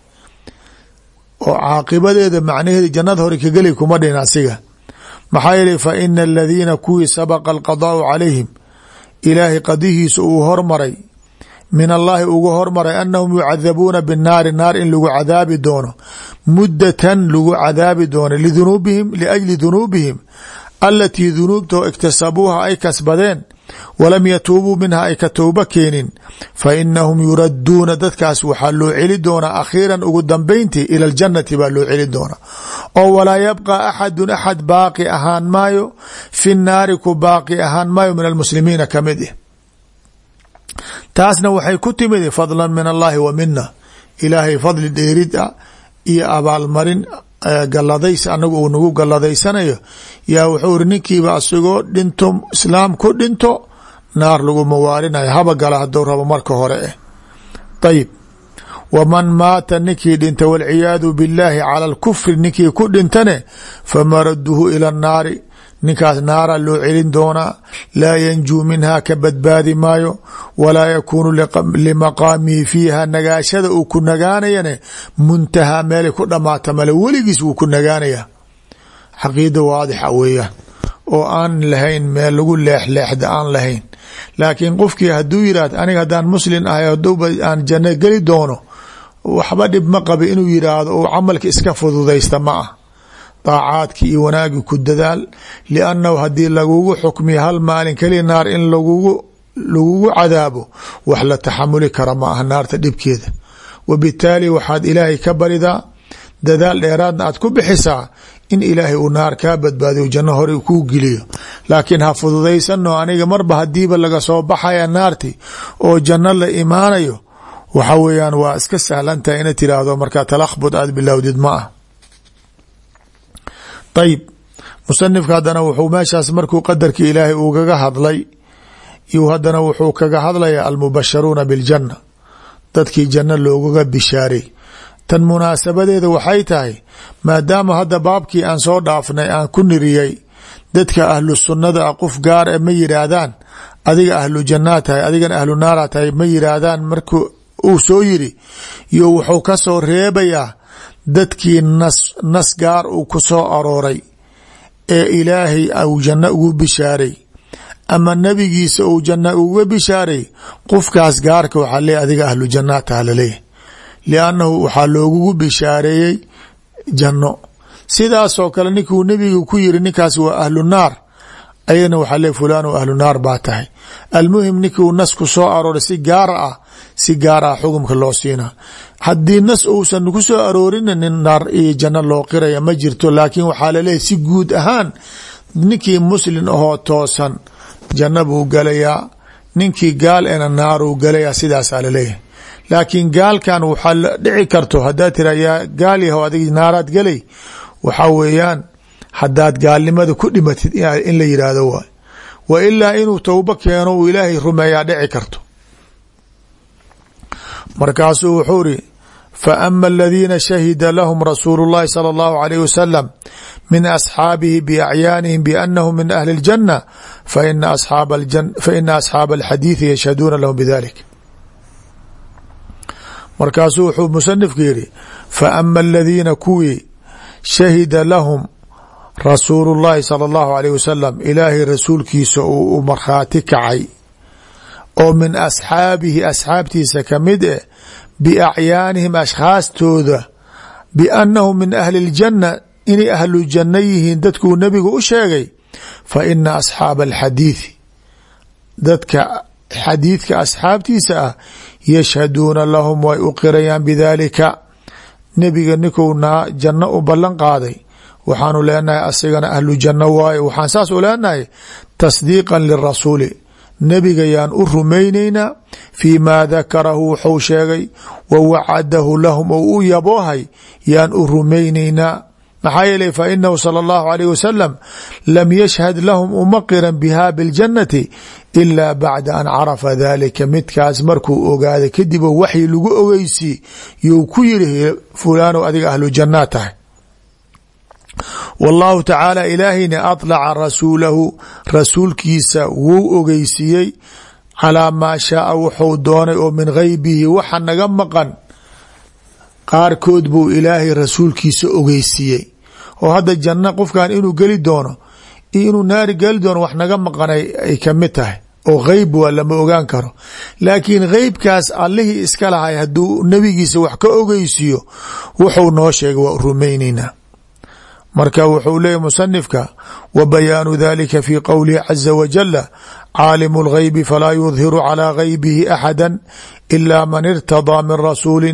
oo caaqibadeeda macnaheeda jannada hore ka geli kuma dhin asiga. maxaa yeelay fa ina aladiina kuwii sabaqa alqadaau calayhim ilaahay qadihiisa uu hormaray min allaahi ugu hormaray anahum yucadabuuna binnaari naar in lagu cadaabi doono muddatan lagu cadaabi doono liajli dunuubihim alatii dunuubtoo iktasabuuha ay kasbadeen walam yatuubuu minha ay ka towba keenin fa inahum yuradduuna dadkaas waxaa loo celi doonaa akhiiran ugu dambayntii ila aljannati baa loo celi doonaa oo walaa yabqa axadun axad baaqi ahaan maayo fi nnaari ku baaqi ahaan maayo min almuslimiina ka mid ah. taasna waxay ku timid fadlan min allahi wa mina, ilaahay fadli dheerid ah iyo abaalmarin galadays anagu uu nagu galadaysanayo yaa wuxuu iri ninkiiba asagoo dhinto islaam ku dhinto naar laguma waarinayo haba gala haduu rabo marka hore eh. ayib waman maata ninkii dhinta walciyaadu billaahi cala alkufri ninkii ku dhintane famaraduhu ila annaari, ninkaas naara loo celin doonaa laa yanjuu minha ka badbaadi maayo walaa yakuunu limaqaamihi fiiha nagaashada uu ku nagaanayane muntahaa meelay ku dhamaata male weligiis wuu ku nagaanaya. xaqiida waadixa weeyaan oo aan lahayn meel lagu leexleexda aan lahayn. laakiin qofkii hadduu yidhahd aniga haddaan muslin ahay hadowba aan janno geli doono waxba dhib ma qaba inuu yidhaahdo oo camalka iska fududaysta ma ah. daacaadki iyo wanaagi ku dadaal, liannahu haddii lagugu xukmiyo hal maalin keliya naar in lagugu cadaabo wax la taxamuli kara ma aha naarta dhibkeeda. wabitaali waxaad ilaahay ka baridaa dadaal dheeraadna aad ku bixisaa in ilaahay uu naar kaa badbaadiyo janno hore kuu geliyo. laakiin ha fududaysano aniga marba hadiiba laga soo baxaya naarti oo janno la imaanayo waxa weeyaan waa iska sahlantahay ina tiraahdo markaa talakhbud aad bilowdid ma ah. ayib musanifka haddana wuxuu meeshaas markuu qadarki ilaahay ugaga hadlay iyo haddana wuxuu kaga hadlaya almubasharuuna biljanna, dadkii janno loogaga bishaaray. tan munaasabadeeda waxay tahay maadaama hadda baabkii aan soo dhaafnay aan ku niriyey dadka ahlu sunnada ah qof gaar e ma yidhaahdaan adiga ahlu jannaa tahay adigana ahlu naara tahay ma yidhaahdaan. markuu uu soo yiri iyo wuxuu ka soo reebayaa dadkii nas gaar uu ku soo arooray ee ilaahay uu janno ugu bishaaray ama nabigiisa uu janno uga bishaaray qofkaas gaarka waxaa leeyahy adiga ahlu jannaa taha laleeyahy liannahu waxaa loogugu bishaareeyey janno. sidaasoo kale ninkuu nebigu ku yiri ninkaas waa ahlu naar ayagana waxaa leey fulaan ahlu naar baa tahay. almuhim ninkii uu nas ku soo arooray si gaar ah xukumka loo siinaa. haddii nas uusan ku soo aroorin nin naar iyo janno loo qiraya ma jirto, laakiin waxaa laleeyahy si guud ahaan ninkii muslim ahoo toosan janno buu galayaa, ninkii gaal ena naaruu galayaa, sidaasaa laleeyahay. laakiin gaalkan waxaa dhici karto haddaad tira yaa gaal yahow adig naaraad galay, waxaa weeyaan haddaad gaalnimada ku dhimatid in la yidhaahdo waay, wa ilaa inuu towbo keeno uu ilaahay rumeeyaa dhici karto. markaasuu wuxuu iri faama aladiina shahida lahum rasuulu اllahi salى اllahu alayh wasalam min asxaabihi biacyaanihim biannahum min ahli اljanna faina asxaaba alxadiidi yashhaduuna lahum bidalik. markaasuu wuxuu musanifku yihi faama aladiina kuwii shahida lahum rasuulu اllahi salى اllahu alayh wasalam ilaahay rasuulkiisa uu markhaati kacay oo min asxaabihi asxaabtiisa kamid eh biacyaanihim ashkhaastooda biannahum min ahli اljanna inay ahlu janno yihiin dadkuu nebigu u sheegay, fa ina asxaaba alxadiidi dadka xadiidka asxaabtiisa ah yashhaduuna lahum way u qirayaan bidaalika. nebiga ninkuu janno u ballan qaaday waxaanu leenahay asigana ahlu janno waaye. waxaan saas u leenahay tasdiiqan lirasuuli, nebiga yaan u rumaynaynaa fii maa dakarahu wuxuu sheegay wa wacadahu lahum ou u yaboohay yaan u rumaynaynaa. maxaa yeelay fa inahu salى اllahu alayh wasalam lam yashhad lahum uma qiran biha biاljannati ilaa bacda an carafa dalika. midkaas markuu ogaaday kadib oo waxyi lagu ogeysi you ku yiri fulaano adiga ahlu jannaa tahay. wallahu tacaala ilaahayna aطlaca rasuulahu rasuulkiisa wuu ogeysiiyey calaa maa shaaa wuxuu doonay oo min gaybihi waxa naga maqan qaarkood buu ilaahay rasuulkiisa ogeysiiyey. oo hadda janno qofkan inuu geli doono iyo inuu naari geli doono wax naga maqan ay kamid tahay, oo geyb waa lama ogaan karo. laakiin geybkaas allihii iska lahay hadduu nebigiisa wax ka ogeysiiyo wuxuu noo sheegay waa rumaynaynaa. marka wuxuu leeyahy musanifka wa bayaanu dalika fi qowlihi caza wajala caalimu اlgeybi falaa yudhiru calىa geybihi axada ila man irtadaa min rasuuli.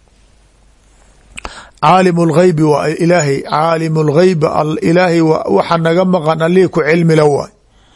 caalimu اlgeybi waa ilaahay, caalimu اlgeyb ilaahay waxa naga maqan allihii ku cilmila waay.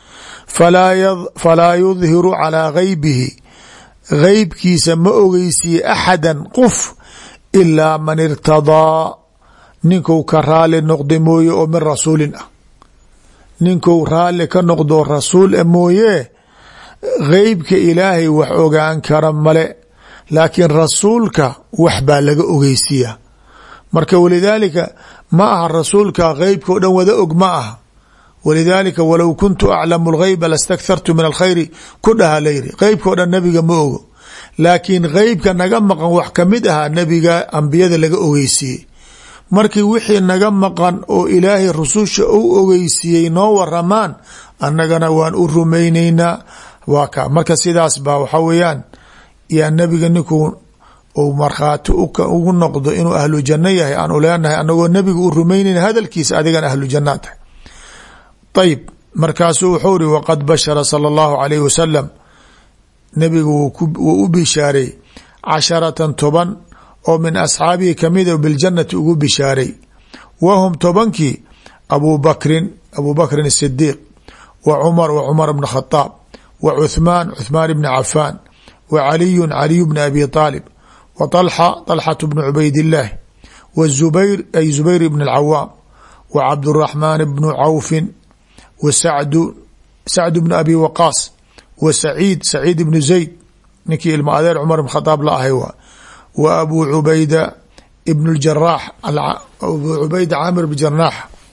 falaa yudhiru calىa geybihi geybkiisa ma ogeysiye axada qof ilaa man irtadaa ninkuu ka raali noqda mooye oo min rasuulin ah. ninkuu raali ka noqdo rasuul mooye geybka ilaahay wax ogaan kara male, laakiin rasuulka wax baa laga ogeysiyaa. marka walidaalika ma aha rasuulka geybka o dhan wada og ma aha. walidaalika walow kuntu aclamu اlgeyba lastakthartu min alkhayri ku dhaha layiri. geybka o dhan nebiga ma ogo, laakiin geybka naga maqan wax kamid ahaa nebiga ambiyada laga ogeysiiyey. markii wixii naga maqan oo ilaahay rususha u ogeysiiyey noo waramaan annagana waan u rumaynaynaa. waa ka marka sidaas baa waxa weeyaan yaa nebiga ninkuu uu markhaati ugu noqdo inuu ahlu janno yahay aan u leenahay anagoo nebiga u rumaynayna hadalkiisa adigana ahlu jannaa tahay. ayib markaasuu wuxuu iri waqad bashara salى اllahu alayh wasalam nebigu wuu u bishaaray 10 oo min asxaabihi kamida biljannati ugu bishaaray. wahum 10kii abu bakrin الsidiiq wa cumar bn khadaab wa cuثmaan bn cafaan wa caliy bn abi طaalib wa طalxaة bn cubaydillaahi wa zubayr bn اlcawaam wa cabdالraxmaan bn cawfi wa sacd bn abi waqaas wa saciid bn zayd ninkii ilma adeer cumar bn khadaab la ahay waa wa abu cubayda ibn اjaraax abu cubayda caamir bn jaraax.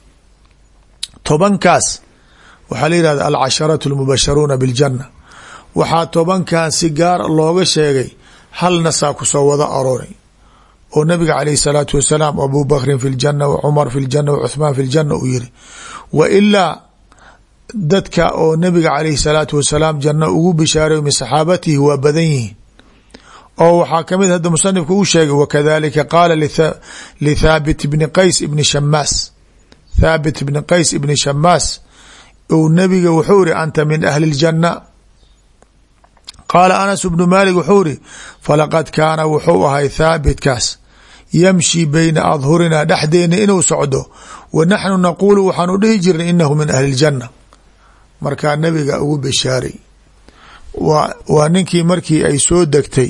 10kaas waxaa la yihahda alcasharaة اlmubasharuuna biاljanna. waxaa 10kan si gaar looga sheegay hal nasaa ku soo wada arooray oo nabiga calayh الsalaatu wasalaam abu bakrin fi اljanna wa cumar fi اljanna wa cuثmaan fi اljanna uu yiri. wa ilaa dadka oo nabiga calayh الsalaatu wasalaam janno ugu bishaaray min saxaabatihi waa badan yihiin. oo waxaa kamid hadda musanifku uu sheegay wakadalika qaala lithaabit bni qays ibni shamaas. thaabit bni qays ibni shamaas ou nabiga wuxuu iri anta min ahli اljanna. qaala anas bnu maalik wuxuu iri falaqad kaana wuxuu ahay thaabitkaas yamshi bayna adhurinaa dhexdeena inuu socdo wa naxnu naquulu waxaanu dhihi jirnay inahu min ahli اljanna. markaa nabiga ugu bishaaray waa ninkii markii ay soo degtay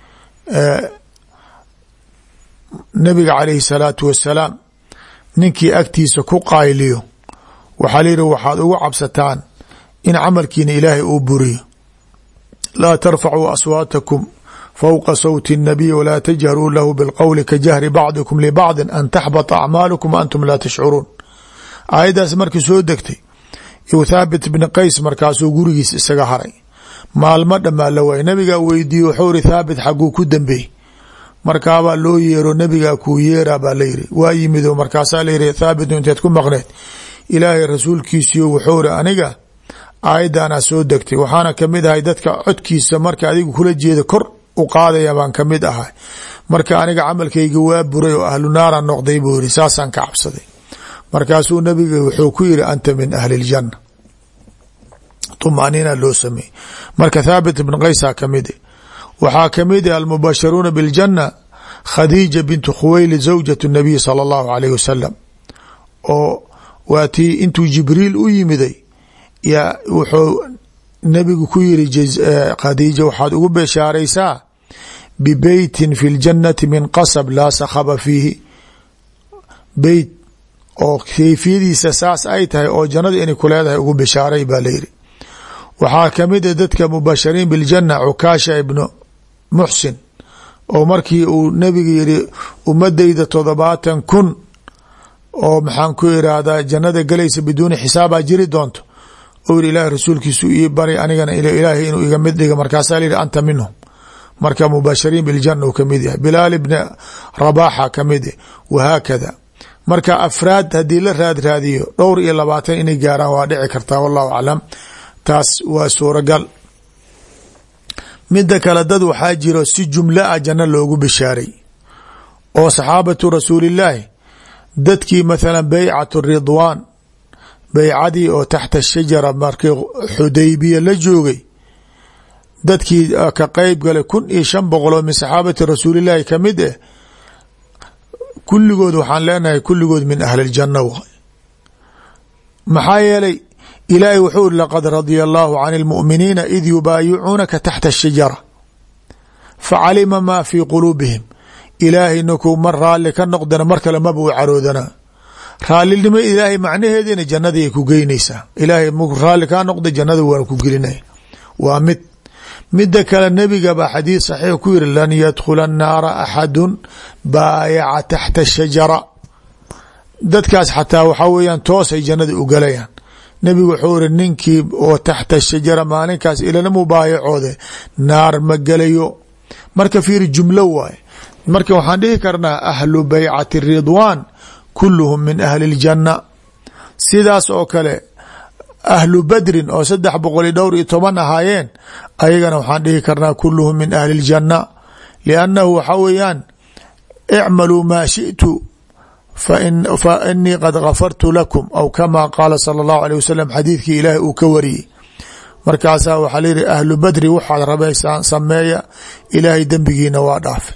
nabiga calayhi الsalaatu wasalaam ninkii agtiisa ku qayliyo waxaa layihi waxaad ugu cabsataan in camalkiina ilaahay uu buriyo. laa tarfacuu aswaatakum fowqa sawti الnabiy walaa tajharuu lahu bilqowli ka jahri bacdikum libacdi an taxbata acmaalukum antum laa tashcuruun. aayaddaas markii soo degtay yu thaabit bni qays markaasuu gurigiis isaga haray maalmo dhammaa la waayay. nabigaa weydiiye wuxuu iri thaabit xaguu ku dambeey markaabaa loo yeero nabigaa kuu yeeraa baa layiri waa yimido markaasaa layihi thaabitu inteed ku maqneed ilaahay rasuulkiisiyo wuxuu iri aniga aayaddaanaa soo degtay waxaana kamid ahay dadka codkiisa marka adigu kula jeeda kor u qaadaya baan kamid ahay marka aniga camalkayga waa buray oo ahlu naaraan noqday buu yiri saasaan ka cabsaday. markaasuu nabiga wuxuu ku yiri anta min ahli اljanna. طمأنينة loo sameeyey marka thaabit bn qaysa kamid waxaa kamid almubasharuuna biاljanna khadiija bintu khuwaylid zawjatu الnabiy salى اllahu alayh wasalam oo waa tii intuu jibriil u yimiday yaa wuxuu nabigu ku yiri khadiija waxaad ugu beshaaraysaa bibeytin fi اljannati min qasab laa sakhaba fiihi beyt oo kayfiyadiisa saas ay tahay oo jannada inay ku leedahay ugu beshaaray baa layidhi. waxaa kamid a dadka mubashariin biاljanna cukaasha ibnu muxsin oo markii uu nabiga yihi ummadayda 70,000 oo maxaan ku irahdaa jannada galaysa biduuni xisaabaa jiri doonto oo yihi ilaahay rasuulkiisu ii bari anigana ilaahay inuu iga mid dhiga markaasaa la yihi anta minhum. marka mubashariin biاljanna uu kamid yahay. bilaal ibni rabaxa kamid wahaakada. marka afraad haddii la raadiyo 22 inay gaaraan waa dhici kartaa wallahu aclam taas waa suuragal. mida kale dad waxaa jiro si jumla a janno loogu bishaaray oo saxaabatu rasuulillaahi dadkii mathalan baycat ridwaan baycadii oo taxta shajara markii xudaybiya la joogay dadkii ka qeyb galay 1500 oo min saxaabati rasuulillaahi kamid ah kulligood waxaan leenahay kulligood min ahli اljanna waay. maxaa yeelay ilaahay wuxuu iri laqad radia allahu can اlmu'miniina id yubaayicuunaka taxta الshajara facalima maa fii quluubihim. ilaahay ninkuu mar raalli ka noqdana mar kale maba u caroodana. raallinimo ilaahay macnaheedina jannadii ay ku geynaysaa. ilaahay markuu raalli kaa noqda jannada waan ku gelinaya waa mid. mida kale nebiga baa xadiis saxiix ku yiri lan yadkhula الnaara axadu baayaca taxta الshajara. dadkaas xataa waxaa weeyaan toosay jannada u galayaan. nebigu wuxuu iri ninkii oo taxta الshajara maalinkaas ilana mubaayacoode naar ma gelayo. marka fiiri jumlo waaye. marka waxaan dhihi karnaa ahlu baycati ridwaan kulluhum min ahli اljanna. sidaas oo kale ahlu badrin oo 310 ahaayeen ayagana waxaan dhihi karnaa kulluhum min ahli اljanna liannahu waxaa weeyaan icmaluu maa shiئtu fa inii qad gafartu lakum aw kama qaala salى اllahu alيه wasalam xadiidkii ilaahay uu ka wariyey. markaasaa waxaa layihi ahlu badri waxaad rabaysaan sameeya ilaahay dembigiina waa dhaafay.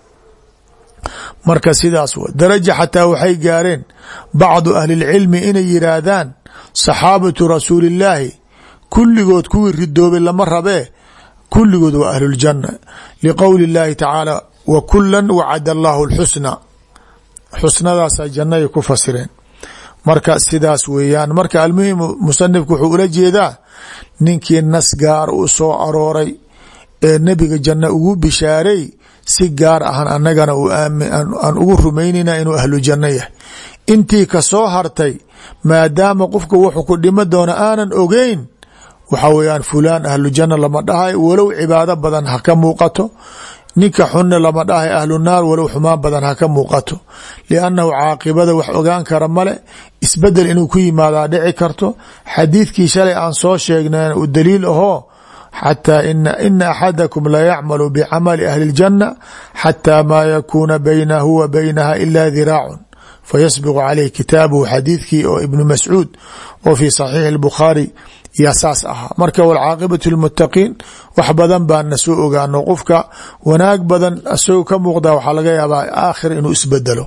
marka sidaas w daraja xataa waxay gaareen bacdu ahli اlcilmi inay yiraahdaan saxaabatu rasuuli illaahi kulligood kuwii ridoobay lama rabee kulligood waa ahlu اljanna liqowli اllahi tacaala wa kula wacada allahu اlxusna. xusnadaasaa jannaday ku fasireen. marka sidaas weeyaan. marka almuhim musanifku wuxuu ula jeedaa ninkii nas gaar u soo arooray ee nebiga janno ugu bishaaray si gaar ahan annagana aan ugu rumaynayna inuu ahlu janno yahay. intii ka soo hartay maadaama qofka wuxuu ku dhimo doona aanan ogeyn waxa weeyaan fulaan ahlu janna lama dhahay walow cibaado badan ha ka muuqato. ninka xunna lama dhahay ahlu naar walow xumaan badan ha ka muuqato. liannahu caaqibada wax ogaan kara male isbedel inuu ku yimaadaa dhici karto. xadiidkii shalay aan soo sheegnay u daliil ahoo xatىa ina axadakum la yacmalu bicamali ahli اljanna xatىa maa yakuuna baynahu wa baynaha ila diraacun fayasbiqu caleyh kitaabuhu xadiidkii oo ibnu mascuud oo fi saxiixi اlbukhaari yaa saas ahaa. marka wاlcaaqibatu lilmuttaqiin wax badan baana soo ogaano, qofka wanaag badan asagoo ka muuqda waxaa laga yaabaa aakhir inuu isbedelo.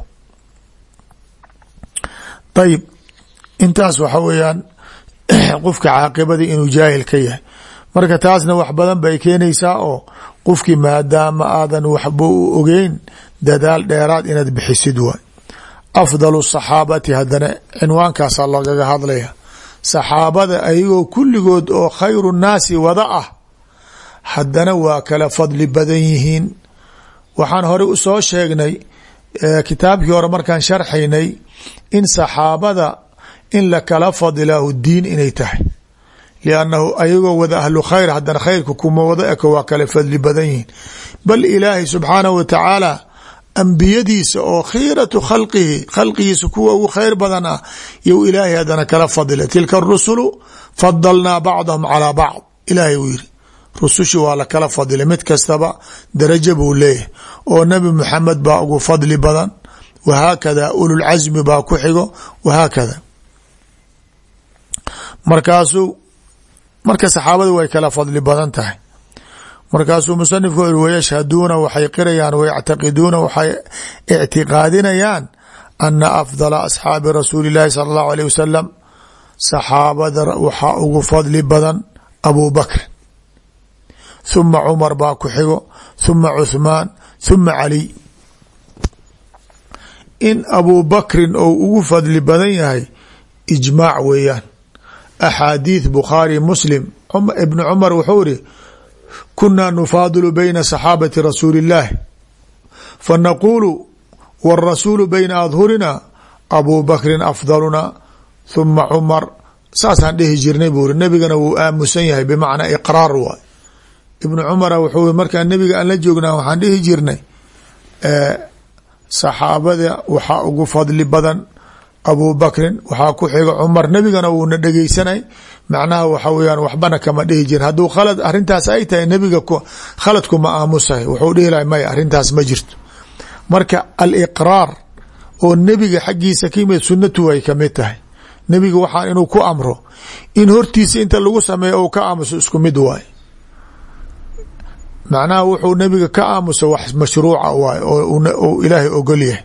ayib intaas waxa weeyaan qofka caaqibadii inuu jaahil ka yahay. marka taasna wax badan bay keenaysaa oo qofkii maadaama aadan waxba u ogeyn dadaal dheeraad inaad bixisid waay. afdalu saxaabati haddana cinwaankaasaa lagaga hadlaya, saxaabada ayagoo kulligood oo khayru nnaasi wada ah haddana waa kala fadli badan yihiin. waxaan hore u soo sheegnay kitaabkii hore markaan sharxaynay in saxaabada in la kala fadilahu diin inay tahay, liannahu ayagoo wada ahlu khayr haddana khayrka kuma wada eko waa kala fadli badan yihiin. bal ilaahay subxaanahu wa tacaala ambiyadiisa oo khiiratu khalqihi khalqigiisa kuwa ugu khayr badan ah you ilaahay haddana kala fadila. tilka arusulu fadalnaa bacdahum calaa bacd, ilaahay uu yiri rusushi waa la kala fadilay, mid kastaba darajo buu leeyahay oo nabi muxamed baa ugu fadli badan, wahaakada ululcasmi baa ku xigo, wahaakada. marka saxaabadu way kala fadli badan tahay. markaasuu musanifku iri wayashhaduuna waxay qirayaan wayactaqiduuna waxay ictiqaadinayaan ana afdala asxaabi rasuuli illaahi sala allahu aleyh wasalam saxaabada waxaa ugu fadli badan abu bakrin, huma cumar baa ku xigo, huma cuthmaan, huma caliy. in abu bakrin ou ugu fadli badan yahay ijmaac weeyaan. axaadiith bukhaari muslim ibnu cumar wuxuu iri kunaa nufaadilu bayna saxaabati rasuuli illaahi fanaquulu wاrasuulu bayna adhurina abu bakrin afdaluna huma cumar. saasaan dhihi jirnay buu iri, nebigana wuu aamusan yahay bimacnaa iqraar waay. ibnu cumara wuxuu markaa nebiga aan la joognaa waxaan dhihi jirnay saxaabada waxaa ugu fadli badan abu bakrin, waxaa ku xiga cumar. nebigana wuuna dhegeysanay, macnaha waxa weyaan waxbana kama dhihi jirin. hadduu khalad arrintaas ay tahay nebiga khaladkuma aamusahay, wuxuu dhihi lahay maya arrintaas ma jirto. marka aliqraar oo nebiga xaggiisa ka yimid sunnatu ay kamid tahay. nebiga waxaa inuu ku amro in hortiisa inta lagu sameeyo ou ka aamuso isku mid waay. macnaha wuxuu nebiga ka aamuso wax mashruuca waay oo ilaahay ogol yahay.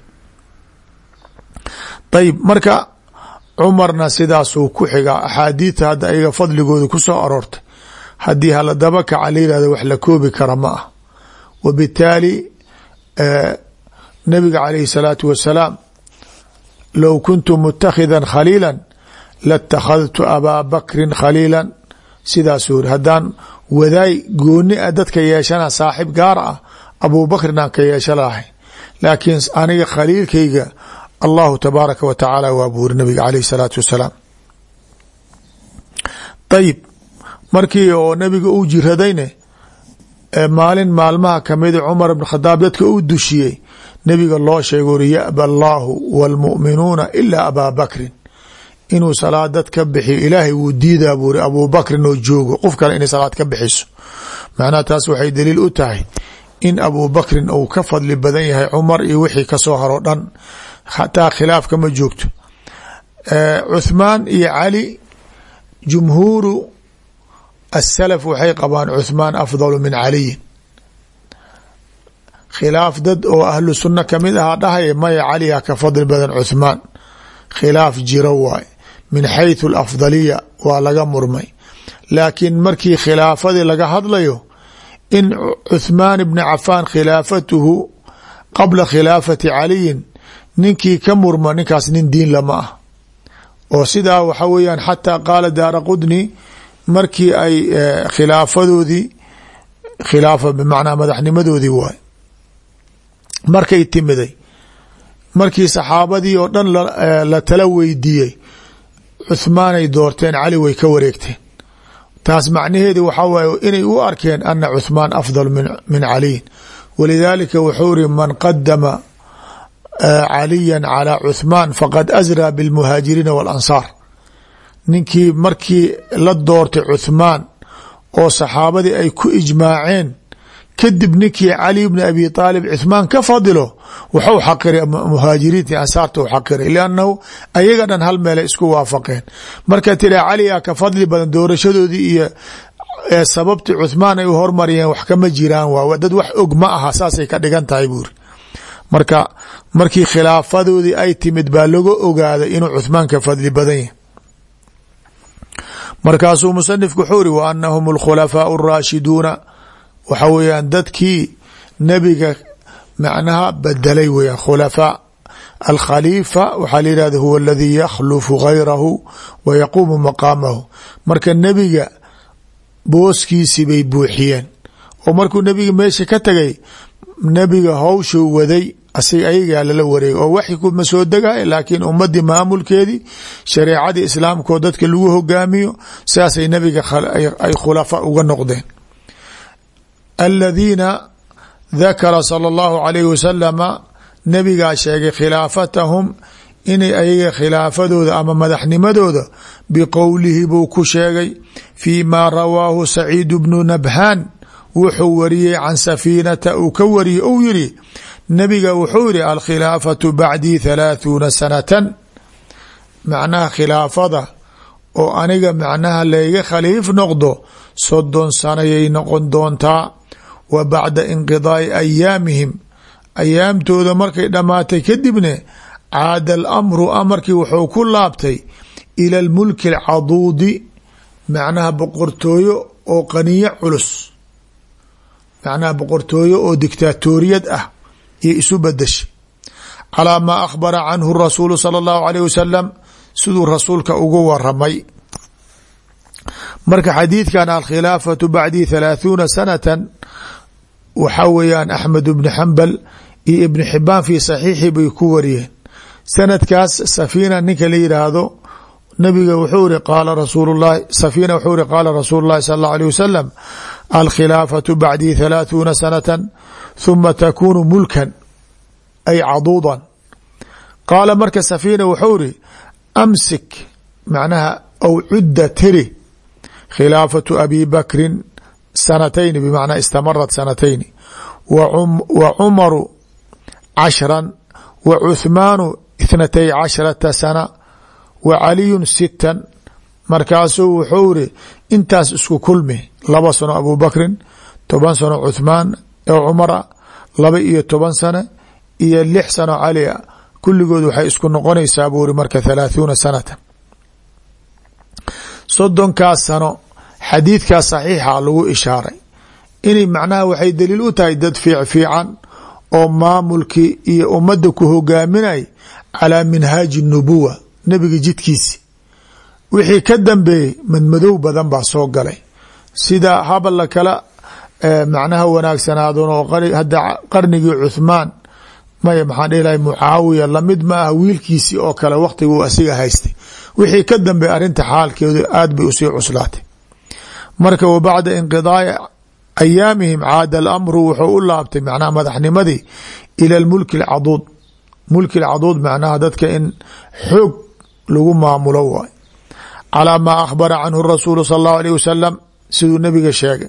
ayib marka cumarna sidaasuu ku xigaa. axaadiidta hadda ayaga fadligooda ku soo aroortay haddii hala daba kaca la yihahdo wax la koobi kara ma ah. wabitaali nabiga calayhi salaatu wasalaam low kuntu mutakhidan khaliila latakhadtu abaa bakrin khaliila, sidaasuu iri haddaan wadaay gooni a dadka yeeshana saaxib gaar ah abuu bakrin aan ka yeesha lahay, laakiin aniga khaliilkayga allahu tabaaraka wa tacaala waa buu iri nabiga calayhi salaatu wasalaam. ayib markii oo nabiga uu jiradayne maalin maalmaha kamida cumar ibn khadaab dadka uu dushiyey, nabiga loo sheega uri ya'ba allaahu wاlmu'minuuna ilaa abaa bakrin, inuu salaad dad ka bixiyo ilaahay wuu diidaa buu iri abuu bakrin oo joogo qof kale inay salaad ka bixiso. macnaha taas waxay daliil u tahay in abuu bakrin uu ka fadli badan yahay cumar iyo wixii kasoo haro dhan, xataa khilaaf kama joogto. cuthmaan iyo cali jumhuuru asalaf waxay qabaan cuthmaan afdalu min caliyin. khilaaf dad oo ahlu sunna kamid ahaa dhahaya maya caliga ka fadli badan cuthmaan, khilaaf jiro waay. min xayثu alafdaliya waa laga murmay, laakiin markii khilaafadii laga hadlayo in cuthmaan ibni cafaan khilaafatuhu qabla khilaafati caliyin ninkii ka murma ninkaas nin diin lama ah. oo sidaa waxa weeyaan xataa qaala daara qudni markii ay khilaafadoodii khilaafa bimacnaa madaxnimadoodii waay markay timiday, markii saxaabadii oo dhan la tala weydiiyey cuthmaanay doorteen, cali way ka wareegteen. taas macnaheedi waxaa waaye inay u arkeen ana cuthmaan afdal min caliyin. walidaalika wuxuu iri man qadama caliya calى cuthmaan faqad asraa biاlmuhaajiriina waاlansaar. ninkii markii la doortay cuthmaan oo saxaabadii ay ku ijmaaceen kadib ninkii cali bni abi aalib cuthmaan ka fadilo waxu xaqiray muhaajiriintii ansaarta u xaqiray liannahu ayaga dhan hal meelay isku waafaqeen marka tira caliyaa ka fadli badan doorashadoodii iyo sababtii cuthmaan ay u hormariyeen wax kama jiraan waa dad wax og ma aha saasay ka dhigan tahay buuri marka markii khilaafadoodii ay timid baa laga ogaaday inuu cuthmaan ka fadli badan yahay markaasuu musanifku wuxuu iri wa anahum alkhulafaau araashiduuna waxa weeyaan dadkii nebiga macnaha bedelay weeyaan khulafaa alkhaliifa waxaa la yihahda huwa aladii yakhlufu gayrahu wa yaquumu maqaamahu marka nebiga booskiisii bay buuxiyeen oo markuu nebiga meesha ka tagay nebiga hawshuu waday asiga ayagaa lala wareegay oo waxi kuma soo degay laakiin ummadii maamulkeedii shareecadii islaamkoo dadka lagu hogaamiyo sidaasay nebiga ay khulafa uga noqdeen aladiina dakara sala allahu alayhi wasalama nebigaa sheegay khilaafatahum inay ayaga khilaafadooda ama madaxnimadooda biqowlihi buu ku sheegay fii ma rawaahu saciid bnu nabhaan wuxuu wariyey can safiinata uu ka wariyey ou yidhi nebiga wuxuu yidhi alkhilaafatu bacdii 30 sanatan macnaha khilaafada oo aniga macnaha layga khaliif noqdo 30 sanayay noqon doontaa wa bacda inqidaai ayaamihim ayaamtooda markay dhammaatay kadibne caada alamru amarkii wuxuu ku laabtay ila almulki alcaduudi macnaha boqortooyo oo qaniyo culus macnaha boqortooyo oo dictaatoriyad ah iyo isu badashay calaa maa akhbara canhu rasuulu sala allahu alayh wasalam siduu rasuulka ugu waramay marka xadiidkan alkhilaafatu bacdii 30 sanatan waxaa weeyaan axmed bni xambal iyo ibni xibaan fii saxiixi bay ku wariyeen sanadkaas safiina ninka la yidhaahdo nabiga wuxuu iri qaala rasuul llahi safiina wuxuu iri qaala rasuulu llahi sala allahu alayh wasalam alkhilaafatu bacdii 30 sanatan huma takunu mulkan ay caduudan qaala marka safiina wuxuu iri amsik macnaha aw cudda tiri khilaafatu abi bakrin sanatayni bimacnaa istamarat sanatayni wa cumaru 10 wa cuthmaanu 12 sana wa caliyun 6 markaasuu wuxuu iri intaas isku kulmi 2 sano abu bakrin 10 sano cuthmaan oo cumara 12 sano iyo 6 sano cali kulligood waxay isku noqonaysaa buu iri marka 30 sanatan 30 sano xadiidkaas saxiixa lagu ishaaray inay macnaha waxay daliil u tahay dad fiican oo maamulkii iyo ummadda ku hogaaminay calaa minhaaji nubuwa nebiga jidkiisi wixii ka dambeeyey madmadow badan baa soo galay sida habal la kala macnaha wanaagsanaadon oo hadda qarnigii cuthmaan maya maxaan dhihi lahay mucaawiya lamid ma ah wiilkiisii oo kale waqtiguu asiga haystay wixii ka dambeey arrinta xaalkeedu aad bay usii cuslaatay marka wa bacda inqidaai ayaamihim caada alamru wuxuu u laabtay macnaha madaxnimadii ila almulki alcaduud mulki alcaduud macnaha dadka in xoog lagu maamulo waay calaa maa akhbara canhu rasuulu sala allahu alayh wasalam siduu nabiga sheegay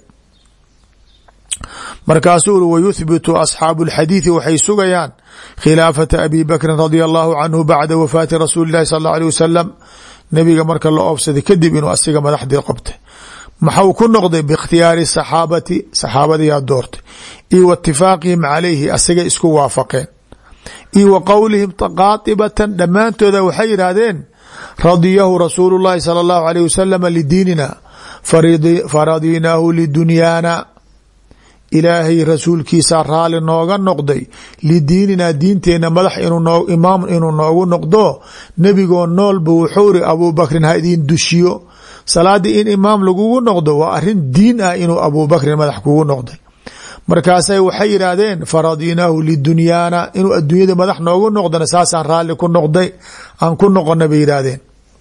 markaasuu uri wayuthbitu asxaabu alxadiidi waxay sugayaan khilaafata abi bakrin radia allahu canhu bacda wafaati rasuuli llahi sala allahu alayh wasalam nabiga marka la oobsaday kadib inuu asiga madaxdii qabtay maxau ku noqday biikhtiyaari saxaabati saxaabadiyaa doortay iyo wa itifaaqihim calayhi asagay isku waafaqeen iyo wa qowlihim qaatibatan dhammaantooda waxay yidhaahdeen radiyahu rasuulu llahi sala allahu alayh wasalam lidiinina faradinaahu lidunyaana ilaahay rasuulkiisaa raali nooga noqday lidiininaa diinteenna madax imaam inuu noogu noqdo nebigoo noolba wuxuu iri abubakrin ha idin dushiyo salaadii in imaam lagugu noqdo waa arin diin ah inuu abubakrin madax kugu noqday markaasay waxay yidhaahdeen faradinaahu lidunyaana inuu adduunyada madax noogu noqdona saasaan raalli ku noqday aan ku noqona bay yidhaahdeen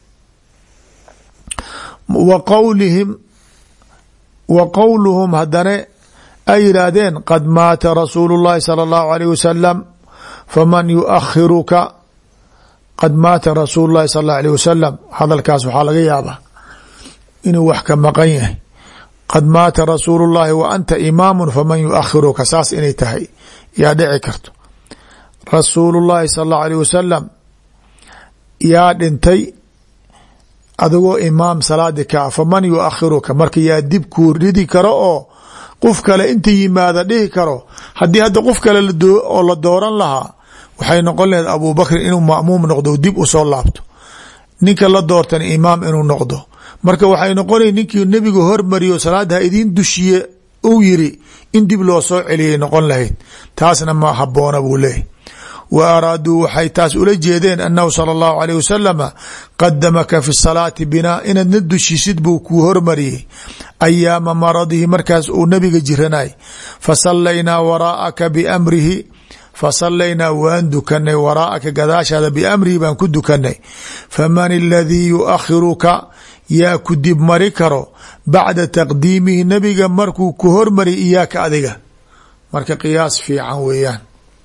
wa qowluhum haddana ay yidhaahdeen qad maata rasuulu llahi sala allahu alayh wasalam faman yuakhiruka qad maata rasuulu llahi sala allahu alayh wasalam hadalkaas waxaa laga yaabaa inuu wax ka maqan yahay qad maata rasuulu llahi wa anta imaamu faman yuakhiruka saas inay tahay yaa dhici karto. rasuulu llahi sala allahu alayh wasalam yaa dhintay adigoo imaam salaadi kaa faman yuakhiruka marka yaa dib kuu ridi karo oo qof kale inta yimaada dhihi karo. haddii hadda qof kale oo la dooran lahaa waxay noqon laheed abubakrin inuu ma'muum noqdo dib usoo laabto, ninka la doortan imaam inuu noqdo. marka waxay noqonay ninkii nebigu hormariyo salaada ha idiin dushiye uu yiri in dib loo soo celiyay noqon lahayd, taasna ma haboona buu leeyahy. wa araaduu waxay taas ula jeedeen annahu sala allahu alayh wasalama qadamaka fi salaati binaa inaad na dushisid buu kuu hormariyey ayaama maradihi markaas uu nabiga jiranay. fasallaynaa waraa'aka biamrihi fasallaynaa waan dukanay waraa'aka gadaashaada biamrihi baan ku dukanay. faman aladii yuakhiruka yaa ku dib mari karo bacda taqdiimihi nabiga markuu ku hormari iyaaka adiga. marka qiyaas fiican weeyaan.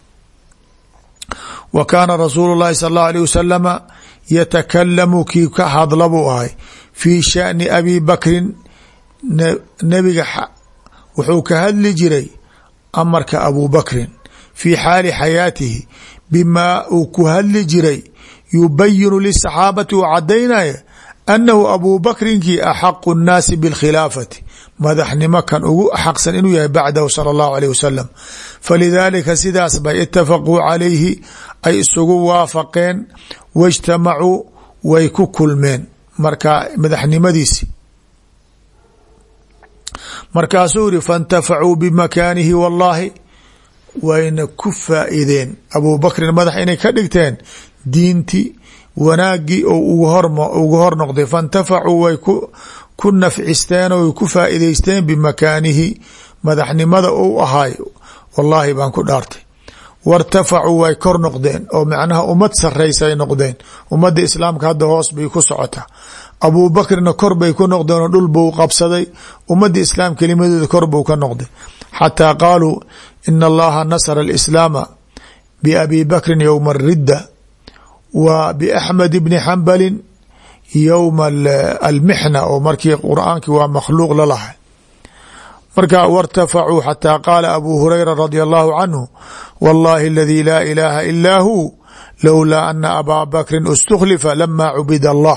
wa kaana rasuulu llahi sala allahu alayh wasalama yatakalamu kii ka hadla buu ahay fii shani abi bakrin. nebiga wuxuu ka hadli jiray amarka abu bakrin fii xaali xayaatihi bimaa uu ku hadli jiray yubayinu lisaxaabati uu cadaynaya annahu abu bakrinkii axaqu nnaasi bilkhilaafati madaxnimo kan ugu axaqsan inuu yahay bacdahu sala allahu alayh wasalam. falidaalika sidaas bay itafaquu calayhi ay isugu waafaqeen waijtamacuu way ku kulmeen marka madaxnimadiisi. markaasuu yiri faintafacuu bimakaanihi wallahi wayna ku faa'iideen abu bakrin madax inay ka dhigteen diintii wanaagii oo ugu hor noqday. faintafacuu way ku nafcisteen oo way ku faa'iideysteen bimakaanihi madaxnimada uu ahaay wallaahi baan ku dhaartay. wartafacuu way kor noqdeen oo macnaha ummad saraysa ay noqdeen. ummadda islaamka hadda hoos bay ku socotaa, abu bakrina kor bay ku noqdeen oo dhul buu qabsaday. ummadda islaam kelimadooda kor buu ka noqday xataa qaaluu ina allaha nasara alislaama biabi bakrin yowma aridda wa biaxmed bni xambalin yowma almixna oo markii qur'aankii waa makhluuq lalahay. marka wartafacuu xataa qaala abu hurayra radia allahu canhu wallahi aladii laa ilaaha ilaa hu lowlaa ana abaa bakrin istukhlifa lama cubida allah.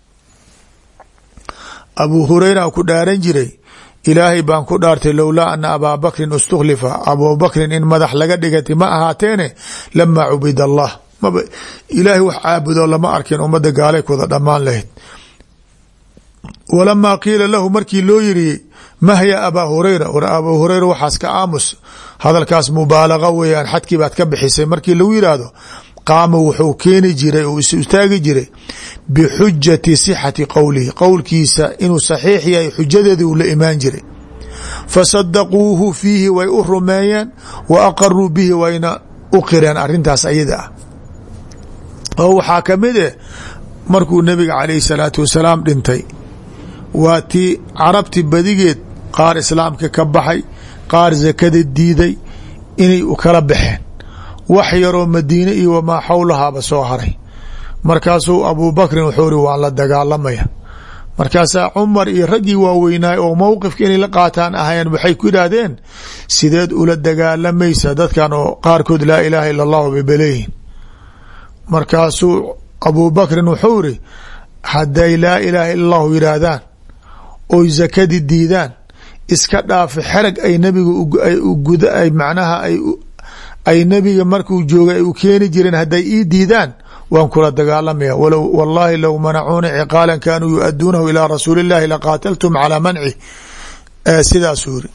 abu hurayra ku dhaaran jiray ilaahay baan ku dhaartay lowlaa ana abaa bakrin istukhlifa abu bakrin in madax laga dhigati ma ahaateene lama cubida allah. maba ilaahay wax caabudo lama arkin ummadda gaalay kuwada dhammaan lahayd. walamaa qiila lahu markii loo yiri mahya abaa hurayra war abaa hurayra waxaas ka aamus hadalkaas mubaalaga weeyaan xadkii baad ka bixisay markii lagu yidhaahdo qaama wuxuu keeni jiray uu is istaagi jiray bixujati sixati qowlihi qowlkiisa inuu saxiix yahay xujadeedii uu la imaan jiray. fasadaquuhu fiihi way u rumeeyeen wa aqaruu bihi wayna u qireen arrintaas ayada ah. oo waxaa ka mid eh markuu nabiga calayhi salaatu wasalaam dhintay waa tii carabti badigeed qaar islaamka ka baxay qaar zakada diiday inay u kala baxeen wax yaroo madiine iyo wamaa xawlahaaba soo haray. markaasuu abu bakrin wuxuu ri waan la dagaalamaya. markaasaa cumar iyo raggii waaweynaay oo mowqifka inay la qaataan ahayen waxay ku yidhaahdeen sideed ula dagaalamaysa dadkan oo qaarkood laa ilaaha ila allahu bay baleeyihin. markaasuu abu bakrin wuxuu iri hadday laa ilaaha ila allahu yidhaahdaan oy zakadi diidaan iska dhaafa xerag ay nabiga macnaha ay nabiga markuu joogay ay u keeni jireen hadday ii diidaan waan kula dagaalamaya. wallahi low manacuuna ciqaalan kaanuu yu-aduunahu ilaa rasuuli illahi laqaataltum calaa manci sidaasuu yiri.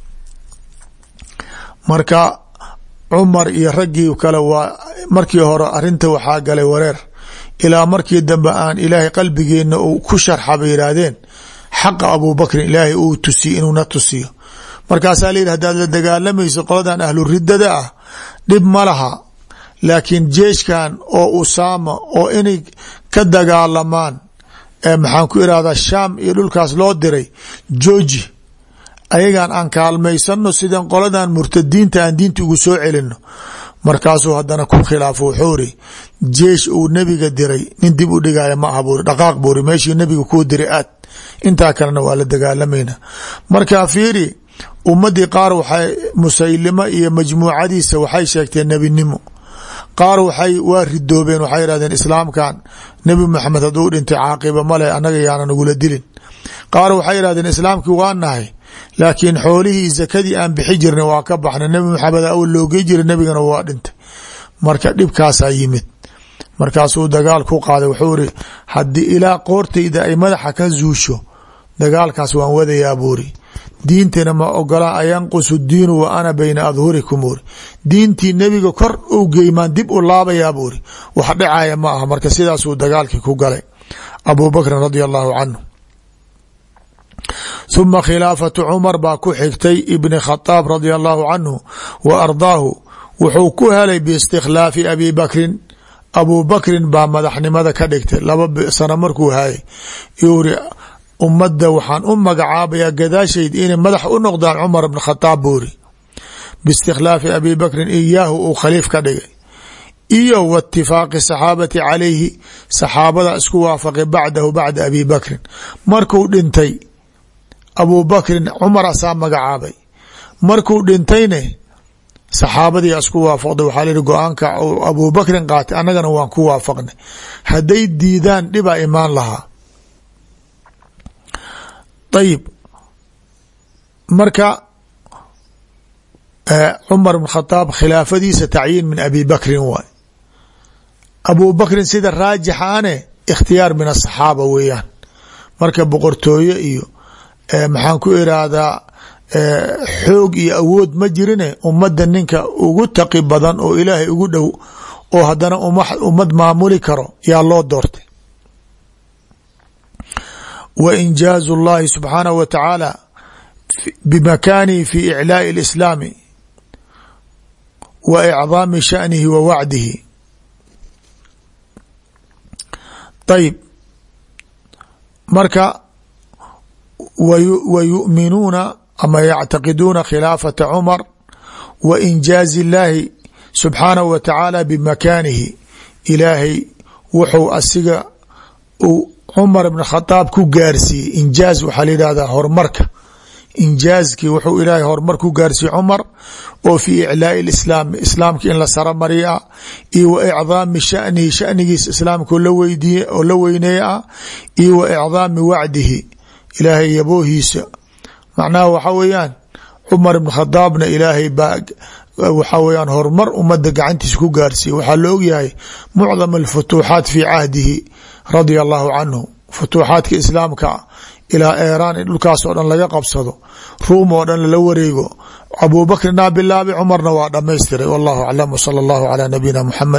marka cumar iyo raggii kale waa markii hore arinta waxaa galay wareer ilaa markii dambe aan ilaahay qalbigeena uu ku sharxa bay yidhaahdeen xaqa abu bakrin ilaahay uu tusiye inuuna tusiyo. markaasaa la yidhi hadaad la dagaalamayso qoladan ahlu riddada ah dhib ma laha, laakiin jeeshkan oo usaama oo inay ka dagaalamaan maxaan ku irahdaa shaam iyo dhulkaas loo diray jooji ayagan aan kaalmaysano sidan qoladan murtadiinta aan diinta ugu soo celino. markaasuu haddana ku khilaafo wuxuu iri jeesh uu nebiga diray nin dib u dhigaya ma aha buuri dhaqaaq buuri meeshii nebiga kuu diray aad intaa kalena waa la dagaalamayna. marka fiiri ummadii qaar waxay Musaylima iyo majmuucadiisa waxay sheegteen nebinimo, qaar waa ridoobeen, waxay yidhahdeen islaamkan nebi maxamed hadduu dhintay caaqiba male annaga yaana nagula dilin. qaar waxay yidhahdeen islaamkii waa nahay laakiin xoolihii zakadii aan bixi jirnay waa ka baxnay, nebi maxamed awal loogey jiray nebigana waa dhintay. marka dhibkaasaa yimid, markaasuu dagaal ku qaaday. wuxuu iri haddii ilaa qoortayda ay madaxa ka zuusho dagaalkaas waan wadayaa buuri, diintana ma ogola ayanqusu diinu wa ana bayna adhurikum buuri, diintii nebiga kor u geymaan dib u laabayaa buuri, wax dhacaya ma aha. marka sidaasuu dagaalkii ku galay Abu Bakrin radia allahu canhu. ثuma khilaafatu cumar baa ku xigtay ibni khadaab radia allahu canhu wa ardaahu, wuxuu ku helay biistikhlaafi abi bakrin, abu bakrin baa madaxnimada ka dhigtay 2 sano markuu hayay. yuri ummadda waxaan u magacaabayaa gadaashayd inay madax u noqdaan cumar bn khadaab buuri, biistikhlaafi abi bakrin iyaahu uu khaliif ka dhigay, iyo wa itifaaqi saxaabati calayhi, saxaabada isku waafaqay bacdahu bacda abi bakrin. markuu dhintay abu bakrin cumar asaa magacaabay, markuu dhintayne saxaabadii isku waafaqday. waxaa lihi go-aanka abu bakrin qaatay annagana waan ku waafaqnay, hadday diidaan dhibaa imaan lahaa. ayib marka cumar bn khadaab khilaafadiisa tacyiin min abi bakrin waay. abu bakrin sida raajixaane ikhtiyaar min asaxaaba weeyaan. marka boqortooye iyo maxaan ku iraahdaa xoog iyo awood ma jirine ummadda ninka ugu taqi badan oo ilaahay ugu dhow oo haddana ummad maamuli karo yaa loo doortay. wa injaazu اllahi subxaanahu wa tacaala bimakanihi fi iclaaءi اlislaami wa icdaami sha'nihi wa wacdihi. ayib marka wa yu'minuuna ama yactaqiduuna khilaafata cumar wa injaazi illaahi subxaanahu wa tacaala bimakanihi, ilaahay wuxuu asiga cumar bn khadaab ku gaarsiiyey. injaaz waxaa la yidhahdaa horumarka, injaazkii wuxuu ilaahay horumar ku gaarsiiyey cumar oo fi iclaaءi islaami, islaamka in la saramariya iyo wa icdaami shanihi, shanigiisa islaamka oo la weyneeya ah, iyo wa icdaami wacdihi, ilaahay yaboohiisa. macnaha waxa weeyaan cumar bn khadaabna ilaahay baa waxa weyaan horumar ummadda gacantiisa ku gaarsiiyey. waxaa la ogyahay mucdam alfutuuxaat fi cahdihi radia allahu canhu, futuuxaadka islaamka ilaa eeraan in dhulkaas oo dhan laga qabsado, ruum oo dhan lala wareego, abu bakrinaa bilaabay, cumarna waa dhamaystiray. wallahu aclam, wsala allahu calaa nabiyina muxamed.